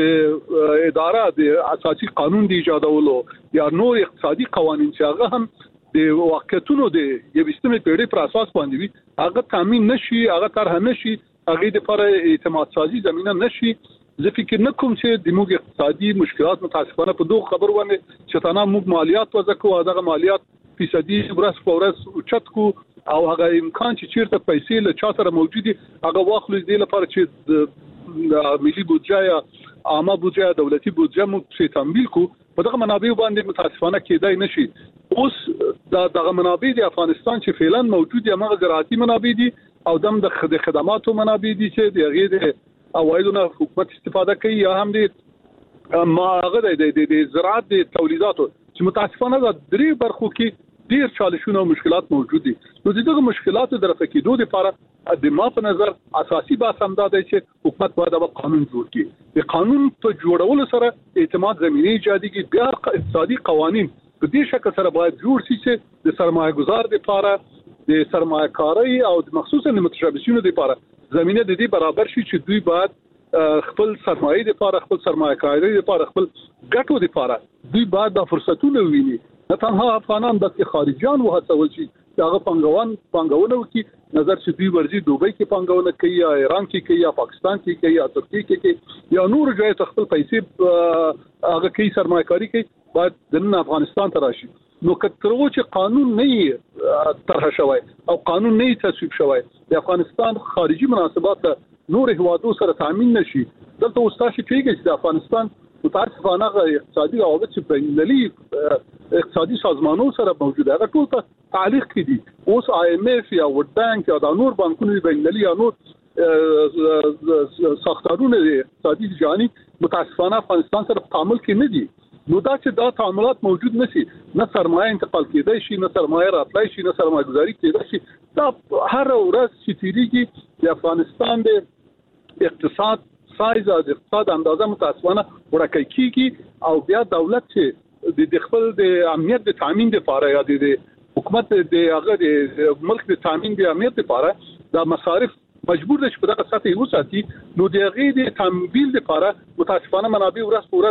چې اداره د اساسي قانون د ایجادولو یا نور اقتصادي قوانين چې هغه هم د واقعیتونو د یو استمي پیړۍ پر اساس باندې وي هغه تامین نشي هغه طرح نشي هغه د لپاره اعتماد سازي زمينه نشي زه فکر نه کوم چې د موږ اقتصادي مشکلات متاسفانه په دوه خبر باندې چې تنه موږ مالیات وځکو هغه مالیات فیصدي ورځ په ورځ اوچت کو او هغه امکان چې چیرته پیسې له چا سره موجودي هغه واخلو د لپاره چې ملي بودجه یا عامه بودجه دولتي بودجه موږ تمویل کو په دغه منابع باندې متاسفانه کېدای نشي اوس دغه منابع د افغانستان چې فعلا موجود دي هغه زراعتي منابع دي او د خدماتو منابع دي چې د غیر اوایدونه حکومت استفاده کوي یا هم د ماغه د زراعت د تولیداتو چې متاسفانه د درې برخو کې ډیر چالشونه او مشکلات موجود دي نو دغه مشکلات درته کېدو لپاره د ما په نظر اساسي بحث هم دا دی چې حکومت باید د قانون جوړ کړي د قانون په جوړولو سره اعتماد زمينه ایجادي کې بیا اقتصادي قوانين په دې شکل سره باید جوړ شي چې د سرمایه گذار لپاره د سرمایه کاری او خصوصا د متشابهینو لپاره زمينه د دې برابر شي چې دوی باید خپل سرمایه لپاره خپل سرمایه کاری لپاره خپل ګټو لپاره دوی باید د فرصتونو ویني نه تنها افغانان بلکې خارجيان وهڅول شي چې هغه پنګونه وکړي نظر چې دوی ورځي دوبۍ کې پنګونه کوي یا ایران کې کوي یا پاکستان کې کوي یا ترکیه کې کوي یا نور ځای ته خپل پیسې هغه کوي سرمایه‌کاري کوي باید د افغانستان ته راشي نو کترغه چې قانون نه طرح شوی او قانون نه تصویب شوی د افغانستان خارجي مناسبات نور هوادو سره تامین نشي دلته واستاشي کېږي چې د افغانستان متاسفانه اقتصادي روابط چې بینالمللي اقتصادي سازمانونو سره موجوده هغه ټول ته تعلیق کړي اوس IMF یا ورلد بانک یا د نور بانکونو بینالمللي یا نور ساختارونه اقتصادي جهاني متاسفانه افغانستان سره تعامل کې نه دي نو دا چې دا تعاملات موجود نشي نه سرمایه انتقال کېدای شي نه سرمایه راتلای شي نه سرمایه گذاري کېدای شي دا هر ورځ چې تیریږي د افغانستان د اقتصاد سایز او د اقتصاد اندازه متاسفانه ورکه کیږي او بیا دولت چې د خپل د امنیت د تامین لپاره یا د حکومت د هغه د ملک د تامین د امنیت لپاره د مصارف مجبور دي چې په دغه سطح یو ساتي نو د هغه د تمویل لپاره متاسفانه منابع ورځ په ورځ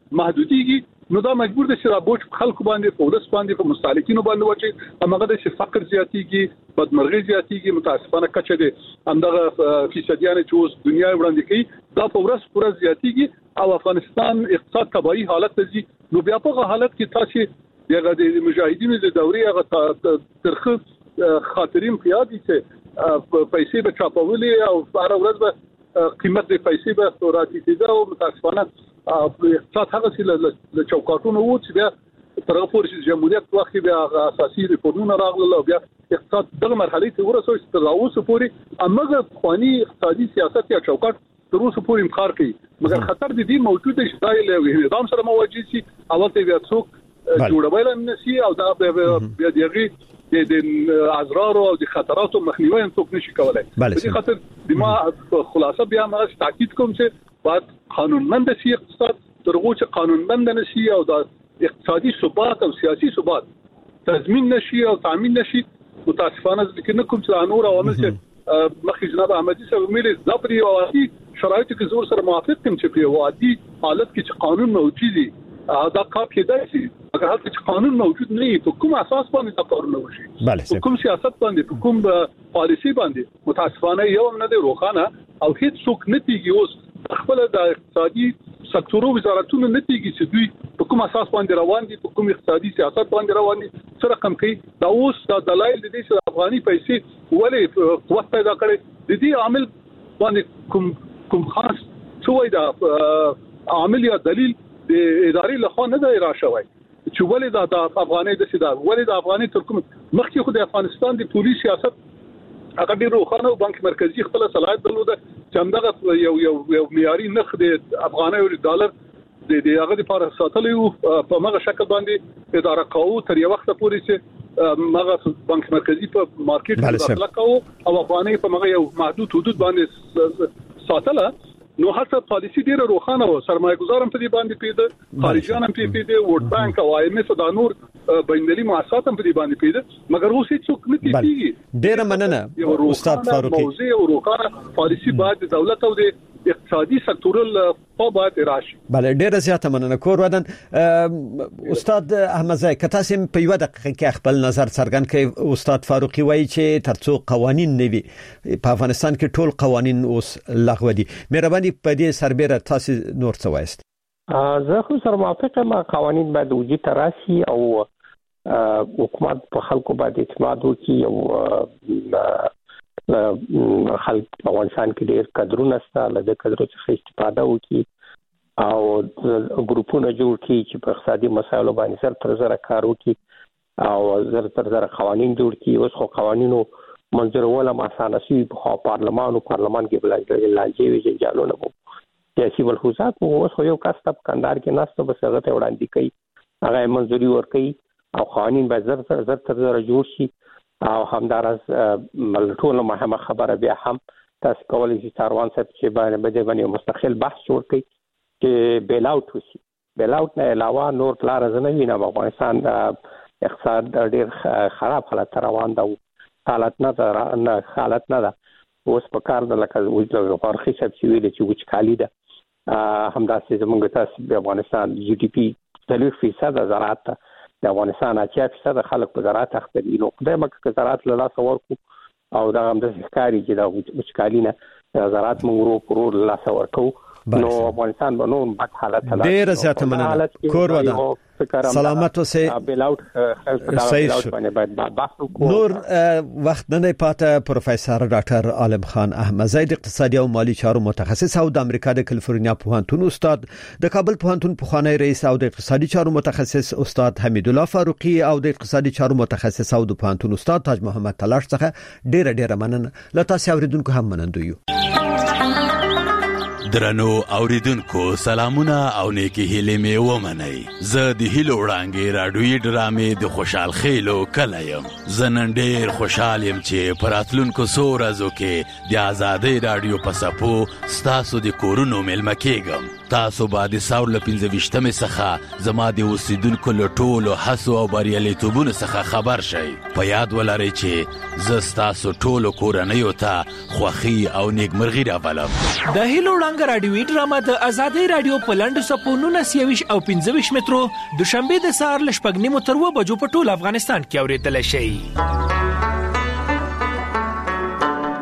محدوديږي نو دا مجبور دي چې رابوج خلکو باندې په ولس باندې په مستهلکینو باندې وچی هغه د فقر زیاتیږي بدمرغي زیاتیږي متاسفانه کچه دي همدغه فیصدیانه چې اوس دنیا وړاندې کوي دا په ورځ پورې زیاتیږي او افغانستان اقتصاد تباہي حالت ته ځي نو بیا په حالت کې تاسو دغه د مجاهدینو د دورې هغه ترخه خاطرین قیادي چې پیسې به چاپولې او هر ورځ به قیمت د پیسې به راتېده او متاسفانه اقتصاد هغه چې له چوکاټونو وو چې بیا تر هغه پورې چې جمهوریت وخت بیا اساسي ریفورمونه راغله او بیا اقتصاد دغه مرحله ته ورسوي چې تر اوسه پورې امغه خواني اقتصادي سیاست یا چوکاټ تر اوسه پورې امکان کوي مګر خطر دې موجود شي دا له نظام سره مواجه شي اول ته بیا څوک جوړول نشي او دا بیا دغه د اضرار او د خطراتو مخنیوي څوک نشي کولای په دې خاطر د ما خلاصه بیا ما تاکید کوم چې بعد قانونمند شي اقتصاد ترغه چې قانونمند نشي او د اقتصادي ثبات او سیاسي ثبات تضمین نشي او تامین نشي متاسفانه ځکه کوم چې نور عوامل چې مخکې جناب احمدي صاحب ویلي دا پرې وادي شرایط کې زور سره موافق کوم چې په وادي حالت کې چې قانون موجود دي دا کار کېدای شي اگر هلته چې قانون موجود نه وي په کوم اساس باندې دا کار نه وشي په کوم سیاست باندې په کوم پالیسی باندې متاسفانه یو نه دی روخانه او هیڅ څوک نه تیږي اوس خپل د اقتصادي سکتورو وزارتونو نه تیږي چې دوی په کوم اساس باندې روان دي په کوم اقتصادي سیاست باندې روان دي سره کم کوي دا اوس د دلایل د دې چې افغاني پیسې ولې قوت پیدا کړي د دې عامل باندې کوم خاص څه دا عامل یا دلیل د ادارې له خوا نه دی راشوي چې ولې د افغاني د سیدا ولې د افغاني تر کوم مخکې خو د افغانستان د پولیس سیاست هغه ډیر روښانه او بانک مرکزی خپل صلاحیت درلوده چې همدغه یو معیاري نرخ د افغاني او ډالر د هغه لپاره ساتلې په هغه شکل باندې اداره کوو تر یو وخت پورې چې هغه بانک مرکزی په مارکیټ کې داخله کوو او افغاني په هغه یو محدود حدود باندې ساتله نو هڅه پالیسی ډیره روښانه و سرمایه‌ګزار هم په دې باندې پیدا خارجيان هم په دې ورلد بانک او IMF دا نور بینالمللي مؤسسات هم په دې باندې پیدا مګر اوس هیڅ څوک نه کیږي ډیره مننه استاد فاروقي موضوع او روښانه پالیسی باید د دولت او د اقتصادي سکتورل په باید راشي بله ډیره زیاته مننه کور ودان استاد احمدزی کته سم په یو دقیقه کې خپل نظر څرګند کړي استاد فاروقي وایي چې ترڅو قوانين نه وي په افغانستان کې ټول قوانين اوس لغوه دي مهرباني په دې سربېره تاسو نور څه وایست زه خو سره موافقه ما قوانين باید وجود تراشي او حکومت په خلکو باندې اعتماد وکړي او خلک افغانستان کې ډېر قدرونه ستا له قدرو څخه استفاده وکړي او ګروپونه جوړ کړي چې په اقتصادي مسایلو باندې سر تر سره کار وکړي او زر تر سره قوانين جوړ کړي اوس خو قوانینو منظورول ما اسانه شي په پارلمان کې بلای لانجې وي جنجالونه وو سیاسي ملحوظات وو اوس یو کس په کندهار کې ناست به څنګه ته وړاندې کوي هغه منځوري ورکړي او قوانين به زر تر سره جوړ شي او همدارس ټول مهمه خبره بیا هم تاسو کولای شئ ساروان صاحب چې باندې مستقل بحث جوړ کړئ چې بیل اوټ وشي بیل اوټ نه علاوه نور لار نه وینم افغانستان د اقتصاد ډیر خراب حالت روان دی حالت نه ده اوس په کار د لکه وجلو فارخي صاحب چې ویل چې وچکالي ده همداسې زموږ تاسو د افغانستان GDP 3% زراعت د افغانستان 80% خلک په زراعت اخته دي نو خدای مکه زراعت له لاس ورکو او دا هم د ښکاری چې د وچکالینه زراعت موږ ورو له لاس ورکو نو افغانستان به نور بد حالت ډیر زیاته مننه کور ودان سلامت اوسئ بیل اوټ باندې باید بحث وکړو نور وخت نه پاته پروفیسور ډاکټر عالم خان احمدزی د اقتصادي او مالی چارو متخصص او د امریکا د کالیفورنیا پوهنتون استاد د کابل پوهنتون پخوانی رئیس او د اقتصادي چارو متخصص استاد حمید الله فاروقي او د اقتصادي چارو متخصص او د پوهنتون استاد تاج محمد تلاش څخه ډیره مننه لته اوریدونکو هم منندو یو درنو اوریدونکو سلامونه او نیکی هیلې مې ومنئ زه د هیلو وړانګې راډیویي ډرامې د خوشحال خیلو کله یم زه نن ډېر خوشحال یم چې په راتلونکو څو ورځو کې د ازادۍ راډیو په څپو ستاسو د کورونو میلمه کېږم تاسو به د ساور له 15 څخه زما د اوسیدونکو له ټولو هڅو او بریالیتوبونو څخه خبر شئ. په یاد ولرئ چې زه ستاسو ټولو کورنیو ته خوښي او نیکمرغي راولم. د هیلو وړانګه راډیوي ډرامه د آزادۍ راډیو په لنډو څپو 19 او 25 مترو دوشنبه د سهار له 6:30 تر 2 بجو په ټول افغانستان کې اوریدل شي.